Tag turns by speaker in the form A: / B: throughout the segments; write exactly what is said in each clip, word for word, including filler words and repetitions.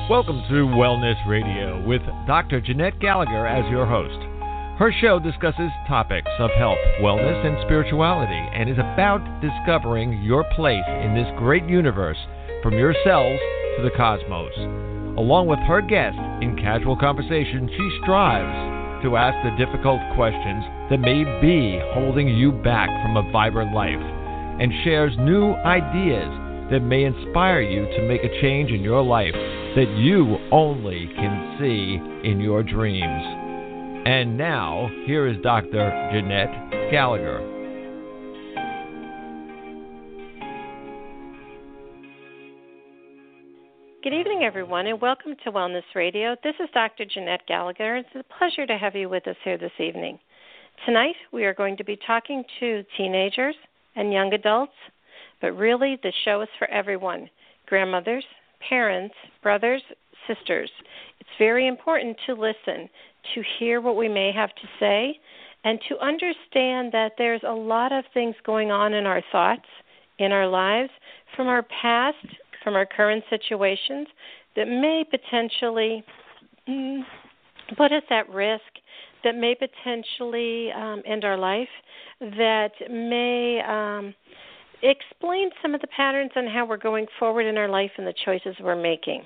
A: Welcome to Wellness Radio with Doctor Jeanette Gallagher as your host. Her show discusses topics of health, wellness, and spirituality, and is about discovering your place in this great universe, from your cells to the cosmos. Along with her guests, in casual conversation, she strives to ask the difficult questions that may be holding you back from a vibrant life, and shares new ideas that may inspire you to make a change in your life that you only can see in your dreams. And now, here is Doctor Jeanette Gallagher.
B: Good evening, everyone, and welcome to Wellness Radio. This is Doctor Jeanette Gallagher. It's a pleasure to have you with us here this evening. Tonight, we are going to be talking to teenagers and young adults, but really the show is for everyone, grandmothers, parents, brothers, sisters. It's very important to listen, to hear what we may have to say, and to understand that there's a lot of things going on in our thoughts, in our lives, from our past, from our current situations, that may potentially mm, put us at risk, that may potentially um, end our life, that may um, explain some of the patterns on how we're going forward in our life and the choices we're making.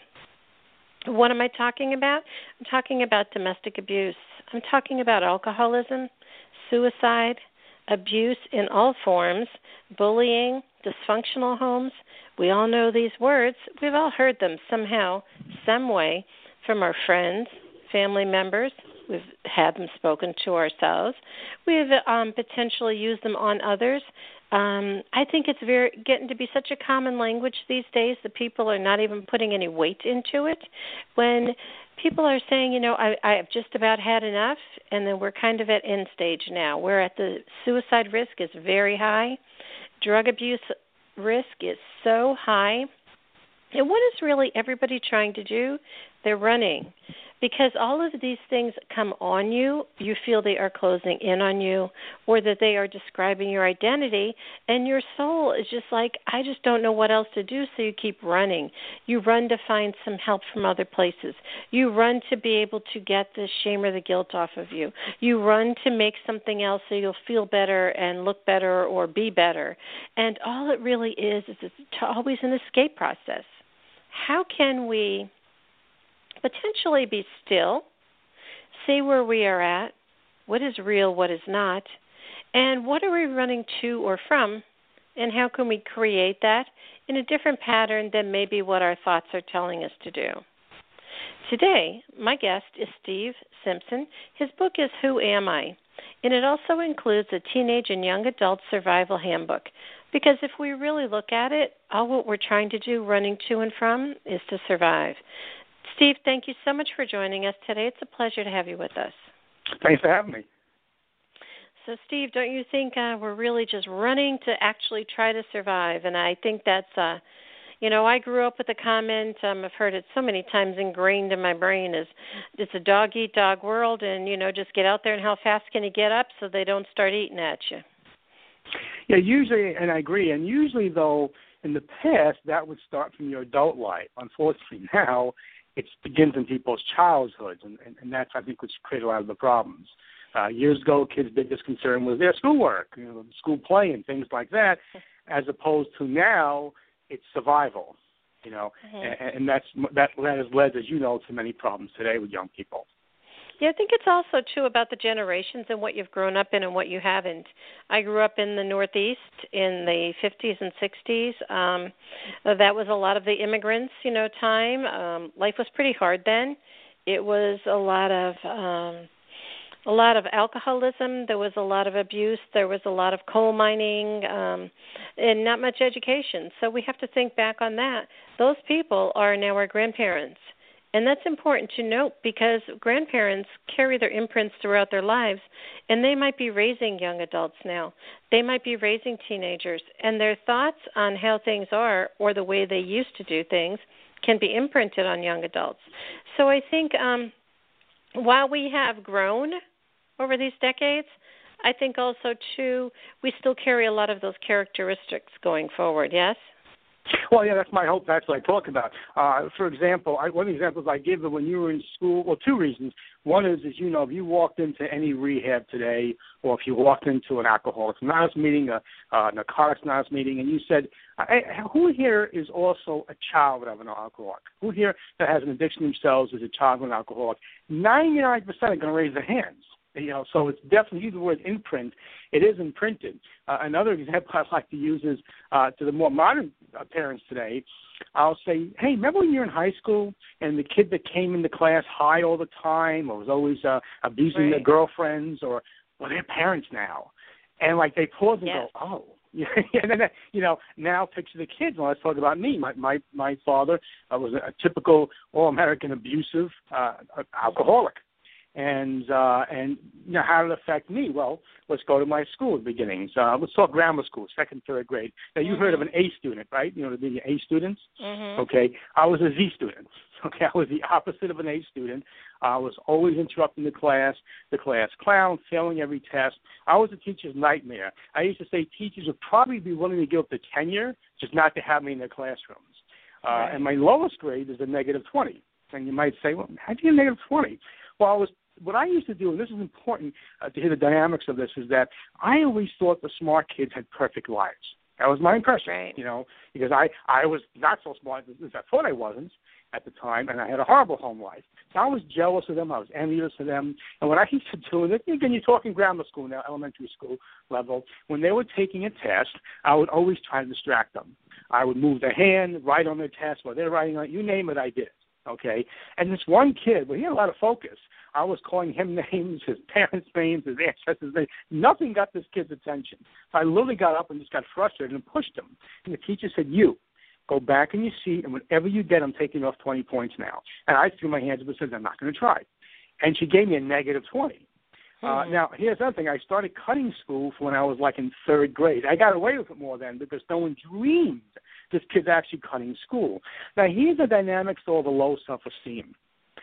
B: What am I talking about? I'm talking about domestic abuse. I'm talking about alcoholism, suicide, abuse in all forms, bullying, dysfunctional homes. We all know these words. We've all heard them somehow, some way, from our friends, family members. We've had them spoken to ourselves. We've um, potentially used them on others. Um, I think it's very getting to be such a common language these days that people are not even putting any weight into it. When people are saying, you know, I, I've just about had enough, and then we're kind of at end stage now. We're at the suicide risk is very high. Drug abuse risk is so high. And what is really everybody trying to do? They're running. Because all of these things come on you, you feel they are closing in on you, or that they are describing your identity, and your soul is just like, I just don't know what else to do, so you keep running. You run to find some help from other places. You run to be able to get the shame or the guilt off of you. You run to make something else so you'll feel better and look better or be better. And all it really is is it's always an escape process. How can we potentially be still, see where we are at, what is real, what is not, and what are we running to or from, and how can we create that in a different pattern than maybe what our thoughts are telling us to do. Today, my guest is Steve Simpson. His book is Who Am I? And it also includes a teenage and young adult survival handbook, because if we really look at it, all what we're trying to do running to and from is to survive. Steve, thank you so much for joining us today. It's a pleasure to have you with us.
C: Thanks for having me.
B: So, Steve, don't you think uh, we're really just running to actually try to survive? And I think that's, uh, you know, I grew up with a comment, um, I've heard it so many times ingrained in my brain, is it's a dog-eat-dog world, and, you know, just get out there and how fast can you get up so they don't start eating at you.
C: Yeah, usually, and I agree, and usually, though, in the past, that would start from your adult life. Unfortunately, now, it begins in people's childhoods, and, and, and that's, I think, what's created a lot of the problems. Uh, years ago, kids' biggest concern was their schoolwork, you know, school play and things like that, as opposed to now, it's survival, you know, mm-hmm. and, and that's that, that has led, as you know, to many problems today with young people.
B: Yeah, I think it's also, too, about the generations and what you've grown up in and what you haven't. I grew up in the Northeast in the fifties and sixties. Um, that was a lot of the immigrants, you know, time. Um, life was pretty hard then. It was a lot of um, a lot of alcoholism. There was a lot of abuse. There was a lot of coal mining um, and not much education. So we have to think back on that. Those people are now our grandparents. And that's important to note because grandparents carry their imprints throughout their lives, and they might be raising young adults now. They might be raising teenagers, and their thoughts on how things are or the way they used to do things can be imprinted on young adults. So I think um, while we have grown over these decades, I think also, too, we still carry a lot of those characteristics going forward, yes?
C: Well, yeah, that's my hope. That's what I talk about. Uh, for example, I, one of the examples I give of when you were in school, well, two reasons. One is, as you know, if you walked into any rehab today, or if you walked into an Alcoholics Anonymous meeting, a, a Narcotics Anonymous meeting, and you said, hey, who here is also a child of an alcoholic? Who here that has an addiction themselves is a child of an alcoholic? ninety-nine percent are going to raise their hands. You know, so it's definitely, use the word imprint, it is imprinted. Uh, another example I'd like to use is uh, to the more modern uh, parents today, I'll say, hey, remember when you were in high school and the kid that came into class high all the time or was always uh, abusing
B: right.
C: their girlfriends or, well, they're parents now. And, like, they pause and
B: yes.
C: go, oh. And then, you know, now picture the kids. Well, let's talk about me. My my, my father uh, was a typical all-American abusive uh, alcoholic. And uh, and you know, how did it affect me? Well, let's go to my school beginnings. Uh, let's talk grammar school, second, third grade. Now, you've mm-hmm. heard of an A student, right? You know, the A students?
B: Mm-hmm.
C: Okay. I was a Z student. Okay. I was the opposite of an A student. I was always interrupting the class, the class clown, failing every test. I was a teacher's nightmare. I used to say teachers would probably be willing to give up the tenure just not to have me in their classrooms. Uh,
B: right.
C: And my lowest grade is a negative twenty. And you might say, well, how do you get a negative twenty? Well, I was What I used to do, and this is important uh, to hear the dynamics of this, is that I always thought the smart kids had perfect lives. That was my impression,
B: right.
C: you know, because I, I was not so smart as I thought I wasn't at the time, and I had a horrible home life. So I was jealous of them. I was envious of them. And what I used to do, and again, you're talking grammar school now, elementary school level, when they were taking a test, I would always try to distract them. I would move their hand, write on their test, while they're writing on it, you name it, I did. Okay, and this one kid, well, he had a lot of focus. I was calling him names, his parents' names, his ancestors' names. Nothing got this kid's attention. So I literally got up and just got frustrated and pushed him. And the teacher said, you, go back in your seat, and whatever you get, I'm taking off twenty points now. And I threw my hands up and said, I'm not going to try. And she gave me a negative twenty. Mm-hmm. Uh, now, here's the other thing. I started cutting school when I was like in third grade. I got away with it more then because no one dreamed this kid's actually cutting school. Now, here's the dynamics of all the low self-esteem.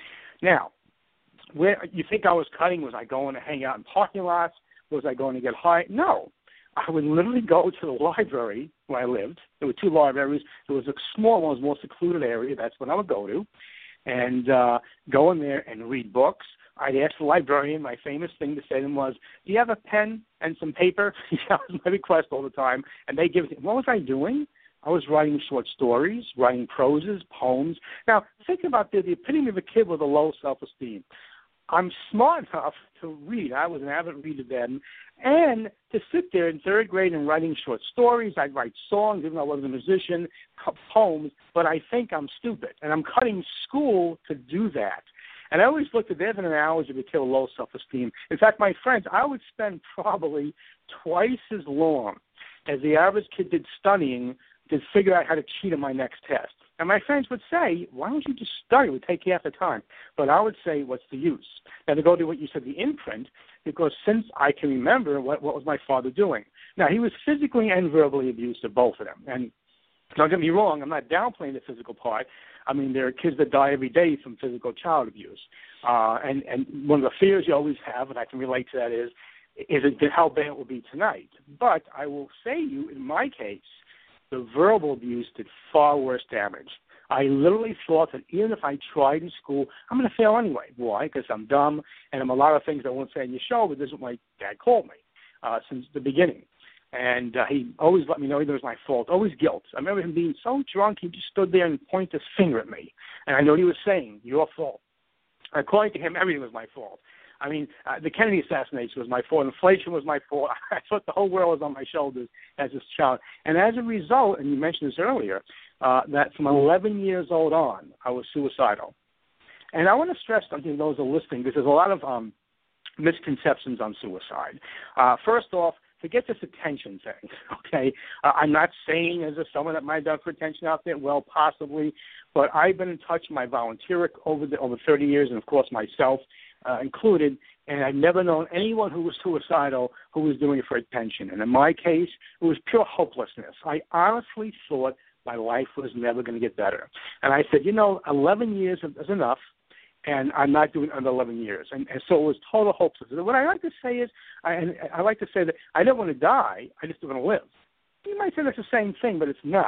C: Now, where you think I was cutting, was I going to hang out in parking lots? Was I going to get high? No. I would literally go to the library where I lived. There were two libraries. There was a small one, was a more secluded area. That's what I would go to. And uh, go in there and read books. I'd ask the librarian, my famous thing to say to them was, do you have a pen and some paper? That was my request all the time. And they give it to me. What was I doing? I was writing short stories, writing proses, poems. Now, think about the, the epitome of a kid with a low self-esteem. I'm smart enough to read. I was an avid reader then. And to sit there in third grade and writing short stories. I'd write songs, even though I wasn't a musician, poems, but I think I'm stupid. And I'm cutting school to do that. And I always looked at there's an analogy to kill low self-esteem. In fact, my friends, I would spend probably twice as long as the average kid did studying to figure out how to cheat on my next test. And my friends would say, why don't you just study? It would take half the time. But I would say, what's the use? Now, to go to what you said, the imprint, because since I can remember, what, what was my father doing? Now, he was physically and verbally abusive, both of them. And don't get me wrong, I'm not downplaying the physical part. I mean, there are kids that die every day from physical child abuse. Uh, and, and one of the fears you always have, and I can relate to that, is, is it how bad it will be tonight? But I will say to you, in my case, the verbal abuse did far worse damage. I literally thought that even if I tried in school, I'm going to fail anyway. Why? Because I'm dumb, and I'm a lot of things I won't say on your show, but this is what my dad called me uh, since the beginning. And uh, he always let me know it was my fault, always guilt. I remember him being so drunk, he just stood there and pointed his finger at me. And I know he was saying, your fault. According to him, everything was my fault. I mean, uh, the Kennedy assassination was my fault. Inflation was my fault. I thought the whole world was on my shoulders as this child. And as a result, and you mentioned this earlier, uh, that from eleven years old on, I was suicidal. And I want to stress something to those who are listening, because there's a lot of um, misconceptions on suicide. Uh, first off, forget this attention thing, okay? Uh, I'm not saying as a someone that might have done for attention out there, well, possibly, but I've been in touch with my volunteer over the, over thirty years, and, of course, myself uh, included, and I've never known anyone who was suicidal who was doing it for attention. And in my case, it was pure hopelessness. I honestly thought my life was never going to get better. And I said, you know, eleven years is enough, and I'm not doing under eleven years. And, and so it was total hopelessness. And what I like to say is, I, and I like to say that I don't want to die, I just don't want to live. You might say that's the same thing, but it's not.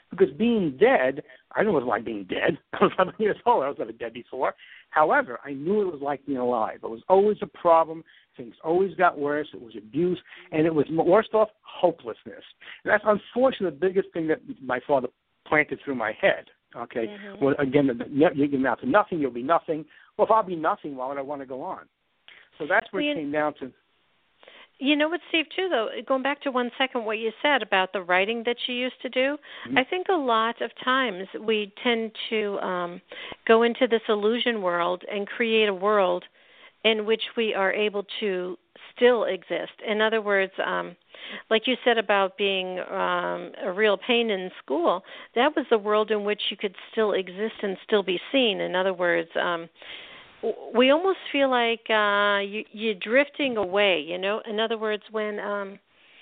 C: Because being dead, I knew it was like being dead. I was eleven years old. I was never dead before. However, I knew it was like being alive. It was always a problem. Things always got worse. It was abuse, and it was, worst off, hopelessness. And that's unfortunately the biggest thing that my father planted through my head. Okay, mm-hmm. Well, again, you get out to nothing, you'll be nothing. Well, if I'll be nothing, why would I want to go on? So that's where well, it came down to.
B: You know what, Steve, too, though, going back to one second what you said about the writing that you used to do, mm-hmm. I think a lot of times we tend to um, go into this illusion world and create a world in which we are able to still exist. In other words, um, like you said about being um, a real pain in school, that was the world in which you could still exist and still be seen. In other words, um, we almost feel like uh, you, you're drifting away, you know. In other words, when um,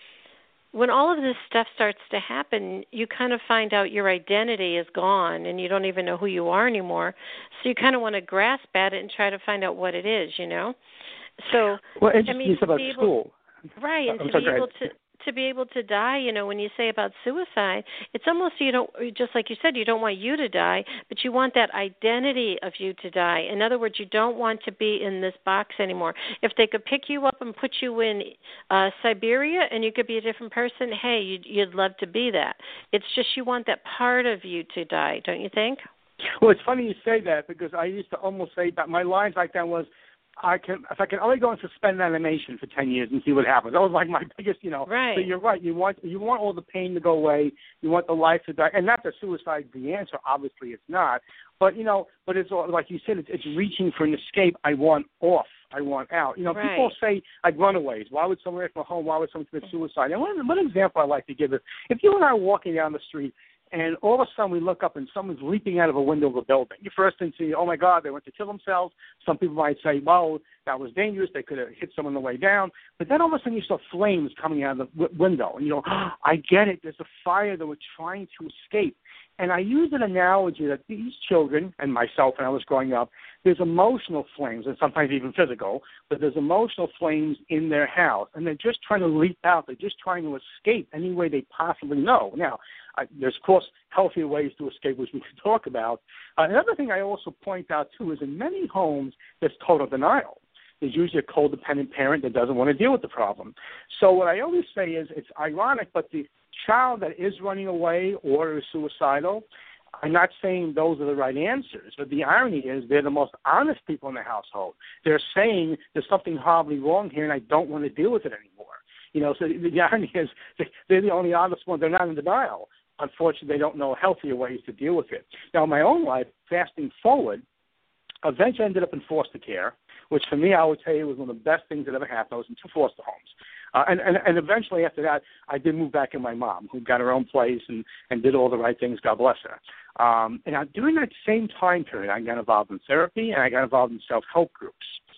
B: when all of this stuff starts to happen, you kind of find out your identity is gone and you don't even know who you are anymore. So you kind of want to grasp at it and try to find out what it is, you know. So,
C: well, it's
B: I mean,
C: just about
B: able,
C: school.
B: Right, and
C: I'm
B: to
C: sorry,
B: be able to to be able to die, you know, when you say about suicide, it's almost, you don't, just like you said, you don't want you to die, but you want that identity of you to die. In other words, you don't want to be in this box anymore. If they could pick you up and put you in uh, Siberia and you could be a different person, hey, you'd, you'd love to be that. It's just you want that part of you to die, don't you think?
C: Well, it's funny you say that because I used to almost say that my lines like that was, I can if I can only go and suspend animation for ten years and see what happens. That was like my biggest, you know.
B: Right.
C: So you're right. You want you want all the pain to go away. You want the life to die, and not that suicide is the answer. Obviously, it's not. But you know, but it's all, like you said, it's, it's reaching for an escape. I want off. I want out. You know,
B: right.
C: People say like runaways. Why would someone from home? Why would someone commit suicide? And one, one example I like to give is if you and I are walking down the street. And all of a sudden we look up and someone's leaping out of a window of a building. Your first thing to see, oh, my God, they went to kill themselves. Some people might say, well, that was dangerous. They could have hit someone on the way down. But then all of a sudden you saw flames coming out of the w- window. And you go, oh, I get it. There's a fire that we're trying to escape. And I use an analogy that these children, and myself when I was growing up, there's emotional flames, and sometimes even physical, but there's emotional flames in their house. And they're just trying to leap out. They're just trying to escape any way they possibly know. Now, I, there's, of course, healthier ways to escape, which we can talk about. Uh, another thing I also point out, too, is in many homes, there's total denial. There's usually a codependent parent that doesn't want to deal with the problem. So what I always say is it's ironic, but the child that is running away or is suicidal, I'm not saying those are the right answers, but the irony is they're the most honest people in the household. They're saying there's something horribly wrong here and I don't want to deal with it anymore. You know, so the, the irony is they're the only honest ones. They're not in denial. Unfortunately, they don't know healthier ways to deal with it. Now, in my own life, fasting forward, eventually I ended up in foster care, which for me, I would tell you was one of the best things that ever happened. I was in two foster homes. Uh, and, and, and eventually after that, I did move back in my mom, who got her own place and, and did all the right things, God bless her. Um, and I, during that same time period, I got involved in therapy and I got involved in self-help groups.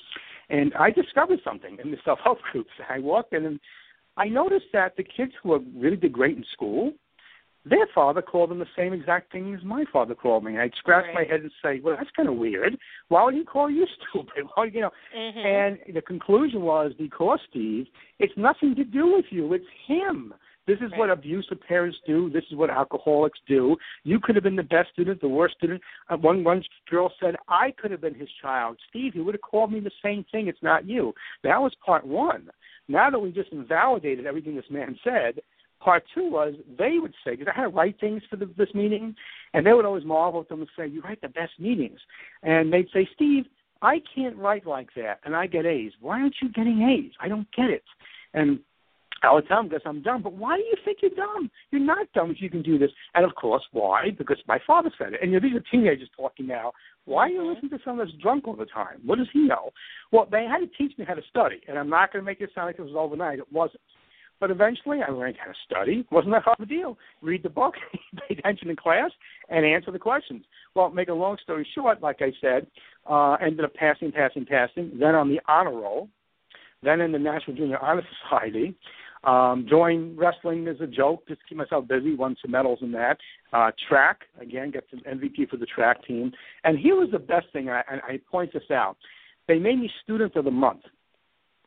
C: And I discovered something in the self-help groups. I walked in and I noticed that the kids who were really did great in school, their father called them the same exact thing as my father called me. I'd scratch right. my head and say, well, that's kind of weird. Why would he call you stupid? Why, you know? Mm-hmm. And the conclusion was because, Steve, it's nothing to do with you. It's him. This is right. what abusive parents do. This is what alcoholics do. You could have been the best student, the worst student. Uh, one, one girl said, I could have been his child. Steve, he would have called me the same thing. It's not you. That was part one. Now that we just invalidated everything this man said, part two was they would say, because I had to write things for the, this meeting, and they would always marvel at them and say, you write the best meetings. And they'd say, Steve, I can't write like that, and I get A's. Why aren't you getting A's? I don't get it. And I would tell them, because I'm dumb. But why do you think you're dumb? You're not dumb if you can do this. And, of course, why? Because my father said it. And you know, these are teenagers talking now. Why are you listening to someone that's drunk all the time? What does he know? Well, they had to teach me how to study, and I'm not going to make it sound like it was overnight. It wasn't. But eventually I learned how to study. It wasn't that hard of a deal. Read the book, pay attention in class, and answer the questions. Well, make a long story short, like I said, uh, ended up passing, passing, passing, then on the honor roll, then in the National Junior Honor Society, um, joined wrestling as a joke, just to keep myself busy, won some medals in that. Uh, track, again, got some M V P for the track team. And here was the best thing, and I, and I point this out. They made me Student of the Month.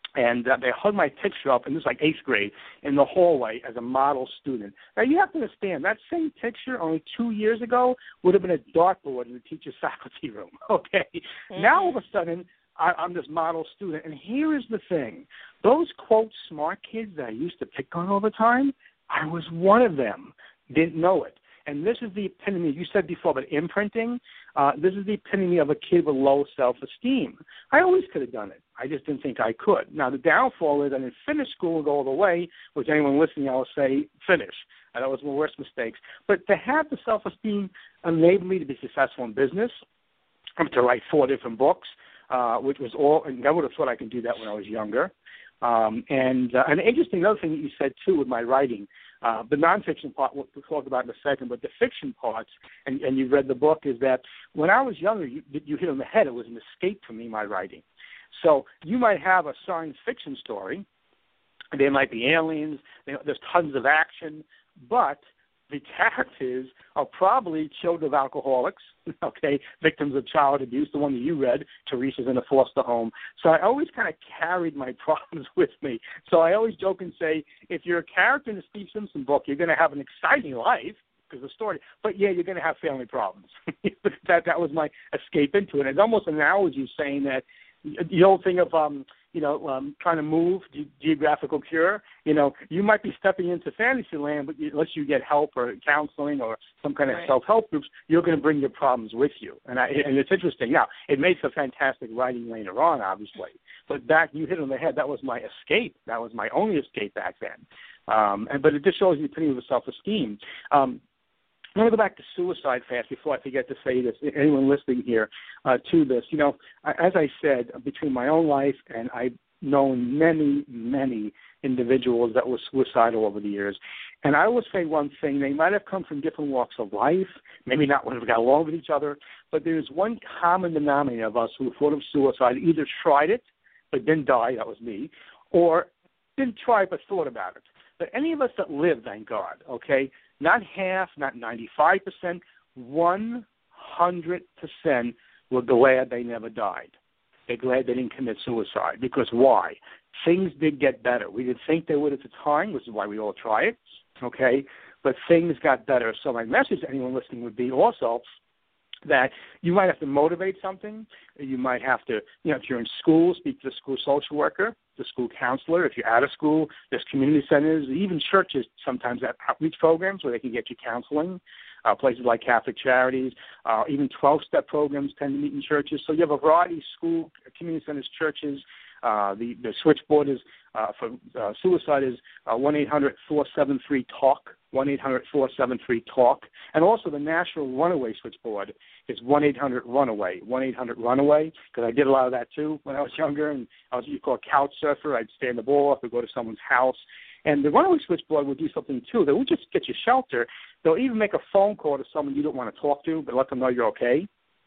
C: And uh, they hung my picture up, and this was like eighth grade, in the hallway as a model student. Now, you have to understand, that same picture only two years ago would have been a dartboard in the teacher's faculty room, okay? Mm-hmm. Now, all of a sudden, I, I'm this model student, and here is the thing. Those, quote, smart kids that I used to pick on all the time, I was one of them, didn't know it. And this is the epitome, you said before about imprinting, uh, this is the epitome of a kid with low self-esteem. I always could have done it. I just didn't think I could. Now, the downfall is I didn't finish school and go all the way, which anyone listening, I will say, finish. And that was my worst mistakes. But to have the self-esteem enabled me to be successful in business, to write four different books, uh, which was all, and I would have thought I could do that when I was younger. Um, and uh, an interesting other thing that you said, too, with my writing, Uh, the nonfiction part we'll talk about in a second, but the fiction parts, and, and you've read the book, is that when I was younger, you, you hit on the head. It was an escape for me, my writing. So you might have a science fiction story. There might be aliens. There's tons of action, but the characters are probably children of alcoholics, okay, victims of child abuse, the one that you read, Teresa's in a foster home. So I always kind of carried my problems with me. So I always joke and say, if you're a character in the Steve Simpson book, you're going to have an exciting life, because the story, but yeah, you're going to have family problems. that that was my escape into it. It's almost an analogy saying that the old thing of, um, you know, um, trying to move, ge- geographical cure, you know, you might be stepping into fantasy land, but you, unless you get help or counseling or some kind of right. self-help groups, you're going to bring your problems with you. And, I, and it's interesting. Now, it makes a fantastic writing later on, obviously. But back, you hit on the head, that was my escape. That was my only escape back then. Um, and, but it just shows you the opinion of self-esteem. Um, I want to go back to suicide fast before I forget to say this. Anyone listening here uh, to this, you know, as I said, between my own life and I've known many, many individuals that were suicidal over the years. And I will say one thing. They might have come from different walks of life, maybe not when we got along with each other, but there's one common denominator of us who thought of suicide, either tried it but didn't die, that was me, or didn't try but thought about it. But any of us that live, thank God, okay, not half, not ninety-five percent, one hundred percent were glad they never died. They're glad they didn't commit suicide. Because why? Things did get better. We didn't think they would at the time, which is why we all try it, okay? But things got better. So my message to anyone listening would be also that you might have to motivate something. You might have to, you know, if you're in school, speak to the school social worker, the school counselor. If you're out of school, there's community centers, even churches sometimes have outreach programs where they can get you counseling, uh, places like Catholic Charities, uh, even twelve-step programs tend to meet in churches. So you have a variety of school, community centers, churches. Uh, the, the switchboard is uh, for uh, suicide is uh, one eight hundred four seven three talk, one eight hundred four seven three talk. And also the National Runaway Switchboard is one eight hundred runaway, one eight hundred runaway, because I did a lot of that too when I was younger, and I was what you call a couch surfer. I'd stay in the ball off or go to someone's house. And the runaway switchboard will do something too. They won't just get you shelter. They'll even make a phone call to someone you don't want to talk to, but let them know you're okay.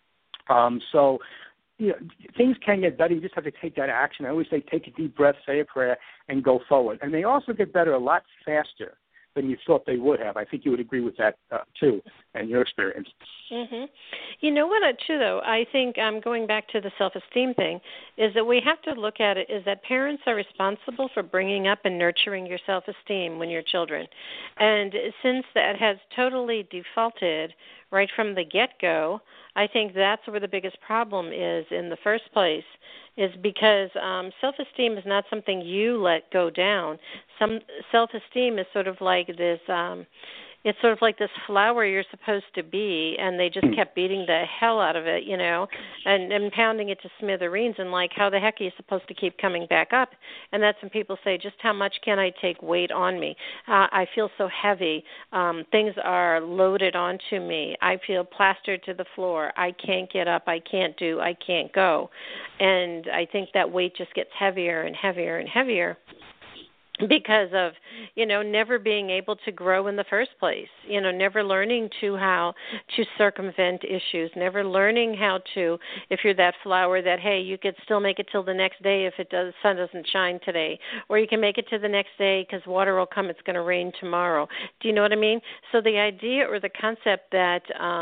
C: Um, so, you know, things can get better. You just have to take that action. I always say take a deep breath, say a prayer, and go forward. And they also get better a lot faster than you thought they would have. I think you would agree with that, uh, too, and your experience.
B: Mm-hmm. You know what, uh, too, though? I think um, going back to the self-esteem thing is that we have to look at it is that parents are responsible for bringing up and nurturing your self-esteem when you're children. And since that has totally defaulted right from the get-go, I think that's where the biggest problem is in the first place, is because um, self-esteem is not something you let go down. Some self-esteem is sort of like this, um, it's sort of like this flower you're supposed to be, and they just kept beating the hell out of it, you know, and, and pounding it to smithereens, and like, how the heck are you supposed to keep coming back up? And that's when people say, just how much can I take weight on me? Uh, I feel so heavy. Um, things are loaded onto me. I feel plastered to the floor. I can't get up. I can't do. I can't go. And I think that weight just gets heavier and heavier and heavier, because of, you know, never being able to grow in the first place, you know, never learning to how to circumvent issues, never learning how to, if you're that flower that, hey, you could still make it till the next day if it does, sun doesn't shine today, or you can make it to the next day because water will come, it's going to rain tomorrow. Do you know what I mean? So the idea or the concept that, um,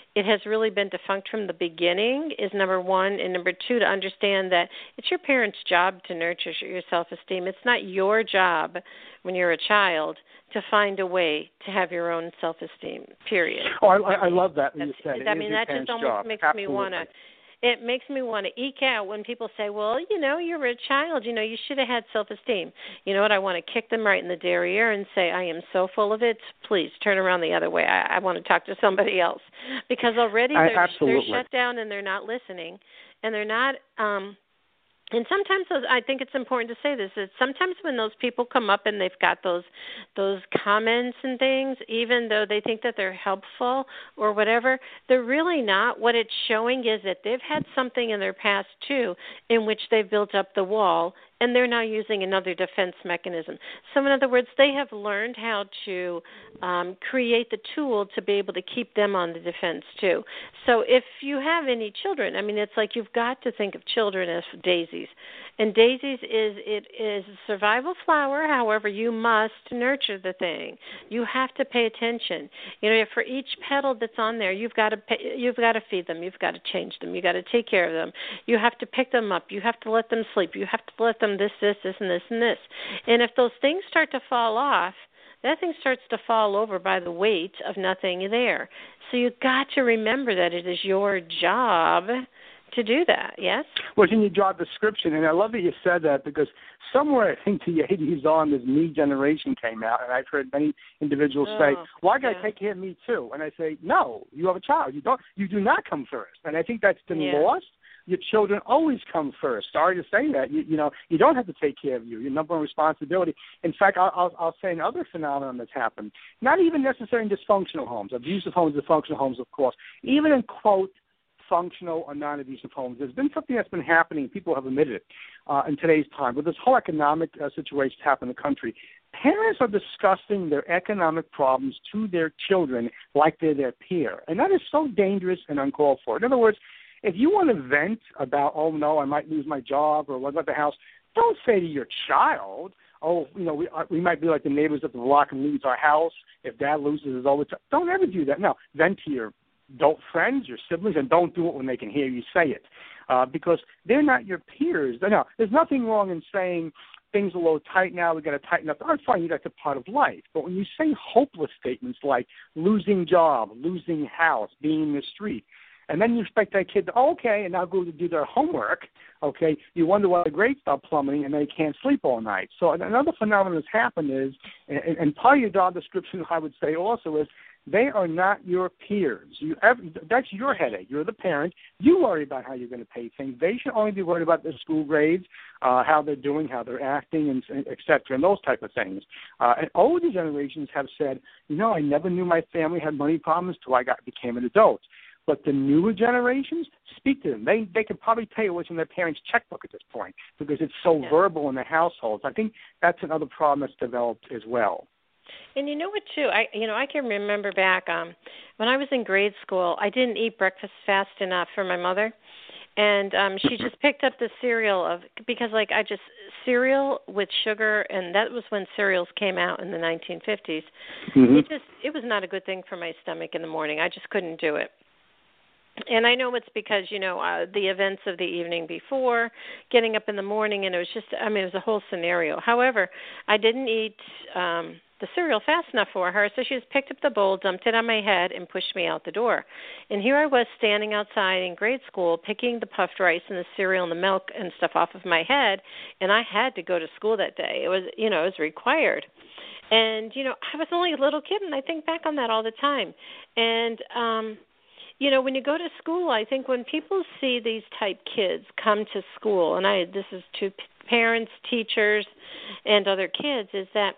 B: it has really been defunct from the beginning is number one, and number two, to understand that it's your parents' job to nurture your self-esteem. It's not your job when you're a child to find a way to have your own self-esteem, period.
C: Oh, I, I love that when you
B: That's,
C: said it.
B: I
C: It
B: mean,
C: is your
B: that just
C: parents'
B: almost
C: job.
B: makes
C: Absolutely.
B: me want to It makes me want to eke out when people say, well, you know, you're a child. You know, you should have had self-esteem. You know what? I want to kick them right in the derriere and say, I am so full of it. Please turn around the other way. I, I want to talk to somebody else. Because already they're,
C: I,
B: they're shut down and they're not listening. And they're not um, – and sometimes those, I think it's important to say this, that sometimes when those people come up and they've got those those comments and things, even though they think that they're helpful or whatever, they're really not. What it's showing is that they've had something in their past, too, in which they've built up the wall, and they're now using another defense mechanism. So in other words, they have learned how to um, create the tool to be able to keep them on the defense, too. So if you have any children, I mean, it's like you've got to think of children as daisies. And daisies is it is a survival flower. However, you must nurture the thing. You have to pay attention. You know, for each petal that's on there, you've got to pay, you've got to feed them. You've got to change them. You've got to take care of them. You have to pick them up. You have to let them sleep. You have to let them this, this, this, and this, and this. And if those things start to fall off, that thing starts to fall over by the weight of nothing there. So you've got to remember that it is your job to do that, yes?
C: Well, it's in your job description, and I love that you said that because somewhere, I think, the eighties on, this me generation came out, and I've heard many individuals
B: oh,
C: say, well, I got to
B: yeah.
C: take care of me too. And I say, no, you have a child. You don't. You do not come first. And I think that's been
B: yeah.
C: lost. Your children always come first. Sorry to say that. You, you know, you don't have to take care of you. Your number one responsibility. In fact, I'll, I'll, I'll say another phenomenon that's happened, not even necessarily in dysfunctional homes, abusive homes, dysfunctional homes, of course, even in, quote, functional or non-abusive homes. There's been something that's been happening, people have admitted it, uh, in today's time. With this whole economic uh, situation happening in the country, parents are discussing their economic problems to their children like they're their peer. And that is so dangerous and uncalled for. In other words, if you want to vent about, oh, no, I might lose my job or what about the house, don't say to your child, oh, you know, we, uh, we might be like the neighbors up the block and lose our house. If dad loses his all the time. Don't ever do that. No, vent to your adult friends, your siblings, and don't do it when they can hear you say it, uh, because they're not your peers. Now, there's nothing wrong in saying things are a little tight now, we've got to tighten up. That's fine, that's a part of life. But when you say hopeless statements like losing job, losing house, being in the street, and then you expect that kid to, oh, okay, and now go to do their homework, okay, you wonder why the grades start plummeting and they can't sleep all night. So another phenomenon that's happened is, and, and part of your job description, I would say also, is they are not your peers. You, that's your headache. You're the parent. You worry about how you're going to pay things. They should only be worried about their school grades, uh, how they're doing, how they're acting, and, and et cetera, and those type of things. Uh, and older generations have said, you know, I never knew my family had money problems till I got became an adult. But the newer generations, speak to them. They they could probably tell you what's in their parents' checkbook at this point because it's so
B: yeah.
C: verbal in the households. I think that's another problem that's developed as well.
B: And you know what, too? I you know I can remember back um, when I was in grade school. I didn't eat breakfast fast enough for my mother, and um, she just picked up the cereal of because like I just cereal with sugar, and that was when cereals came out in the nineteen fifties. Mm-hmm. It just it was not a good thing for my stomach in the morning. I just couldn't do it. And I know it's because, you know, uh, the events of the evening before, getting up in the morning, and it was just, I mean, it was a whole scenario. However, I didn't eat um, the cereal fast enough for her, so she just picked up the bowl, dumped it on my head, and pushed me out the door. And here I was standing outside in grade school, picking the puffed rice and the cereal and the milk and stuff off of my head, and I had to go to school that day. It was, you know, it was required. And, you know, I was only a little kid, and I think back on that all the time. And, um you know, when you go to school, I think when people see these type kids come to school, and I this is to parents, teachers, and other kids, is that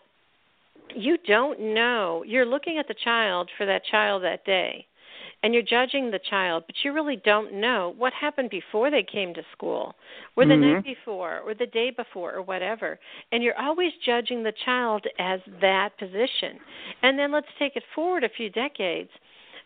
B: you don't know. You're looking at the child for that child that day, and you're judging the child, but you really don't know what happened before they came to school, or the mm-hmm. night before, or the day before, or whatever. And you're always judging the child as that position. And then let's take it forward a few decades.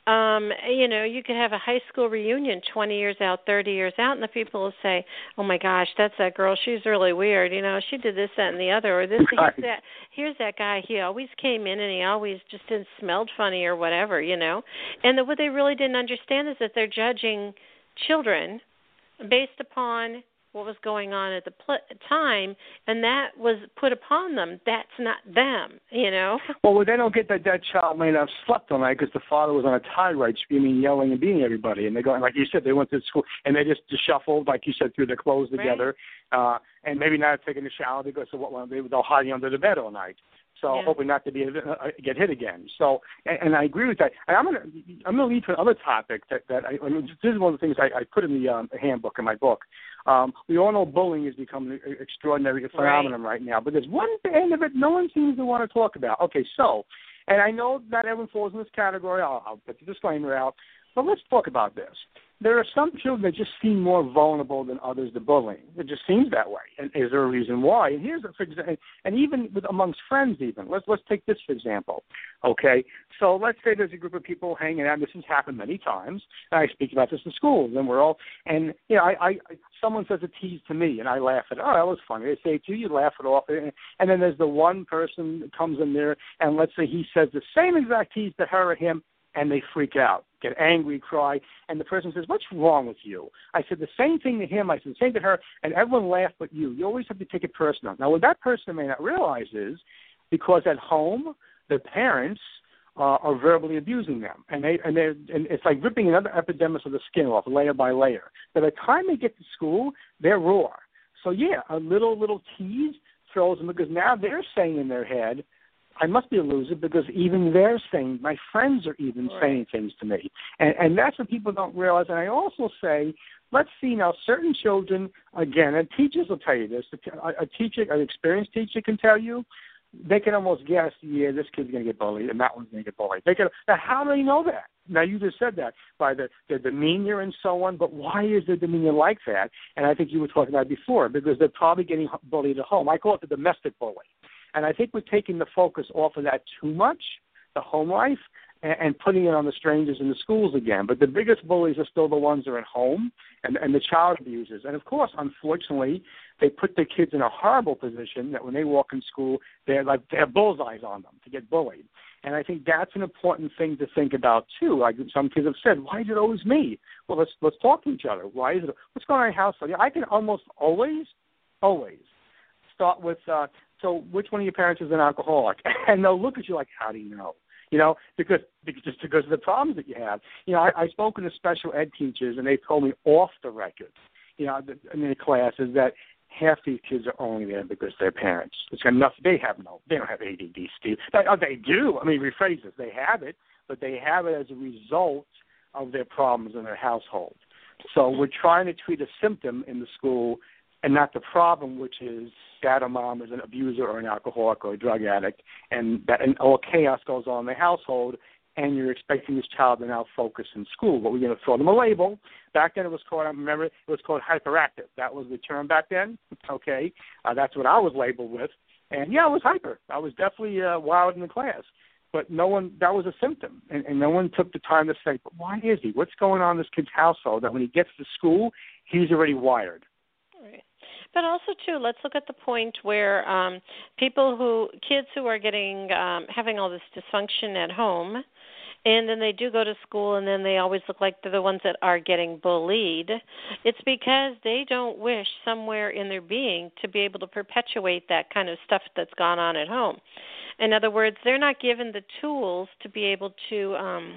B: Um, you know, you could have a high school reunion twenty years out, thirty years out, and the people will say, oh, my gosh, that's that girl. She's really weird. You know, she did this, that, and the other. Or this,
C: Right.
B: here's that, here's that guy. He always came in and he always just didn't smelled funny or whatever, you know. And the, what they really didn't understand is that they're judging children based upon what was going on at the pl- time, and that was put upon them. That's not them, you know.
C: Well, they don't get that that child may not have slept all night because the father was on a tirade, screaming, yelling, and beating everybody. And they go, like you said, they went to school and they just shuffled, like you said, threw their clothes together, right. uh, and maybe not taking a shower because of what well, they were hiding under the bed all night. So
B: yeah.
C: hoping not to be uh, get hit again. So, and, and I agree with that. And I'm gonna I'm gonna lead to another topic that that I, I mean, this is one of the things I, I put in the um, handbook in my book. Um, we all know bullying has become an extraordinary phenomenon right. right now, but there's one end of it no one seems to want to talk about. Okay, so, and I know not everyone falls in this category. I'll, I'll put the disclaimer out, but let's talk about this. There are some children that just seem more vulnerable than others to bullying. It just seems that way. And is there a reason why? And here's a, for example, and even with, amongst friends, even let's let's take this for example. Okay, so let's say there's a group of people hanging out. This has happened many times. And I speak about this in schools, and we're all and you know, I, I someone says a tease to me, and I laugh at. Oh, that was funny. They say it to you, you laugh it off, and, and then there's the one person that comes in there, and let's say he says the same exact tease to her or him. And they freak out, get angry, cry, and the person says, what's wrong with you? I said the same thing to him, I said the same to her, and everyone laughed but you. You always have to take it personal. Now, what that person may not realize is because at home, the parents uh, are verbally abusing them, and, they, and, they're, and it's like ripping another epidermis of the skin off layer by layer. By the time they get to school, they're raw. So, yeah, a little, little tease throws them because now they're saying in their head, I must be a loser because even they're saying, my friends are even right. saying things to me. And, and that's what people don't realize. And I also say, let's see now, certain children, again, and teachers will tell you this, a, a teacher, an experienced teacher can tell you, they can almost guess, yeah, this kid's going to get bullied and that one's going to get bullied. They can, now, how do they know that? Now, you just said that by the, the demeanor and so on, but why is the demeanor like that? And I think you were talking about it before, because they're probably getting bullied at home. I call it the domestic bully. And I think we're taking the focus off of that too much, the home life, and, and putting it on the strangers in the schools again. But the biggest bullies are still the ones that are at home and, and the child abusers. And, of course, unfortunately, they put their kids in a horrible position that when they walk in school, they're like they have bullseyes on them to get bullied. And I think that's an important thing to think about, too. Like some kids have said, why is it always me? Well, let's let's talk to each other. Why is it? What's going on in your household? I can almost always, always start with uh, – so which one of your parents is an alcoholic? And they'll look at you like, how do you know? You know, because, because just because of the problems that you have. You know, I, I've spoken to special ed teachers, and they've told me off the record, you know, in their classes that half these kids are only there because their parents. It's got enough. They have no, they don't have A D D, Steve. They, oh, they do. I mean, rephrase this. They have it, but they have it as a result of their problems in their household. So we're trying to treat a symptom in the school and not the problem, which is dad or mom is an abuser or an alcoholic or a drug addict, and that and all chaos goes on in the household, and you're expecting this child to now focus in school. But we're going to throw them a label. Back then it was called, I remember, it was called hyperactive. That was the term back then, okay? Uh, that's what I was labeled with. And, yeah, I was hyper. I was definitely uh, wild in the class. But no one, that was a symptom, and, and no one took the time to say, but why is he? What's going on in this kid's household that when he gets to school, he's already wired?
B: Right. But also, too, let's look at the point where um, people who, kids who are getting, um, having all this dysfunction at home, and then they do go to school, and then they always look like they're the ones that are getting bullied. It's because they don't wish somewhere in their being to be able to perpetuate that kind of stuff that's gone on at home. In other words, they're not given the tools to be able to um,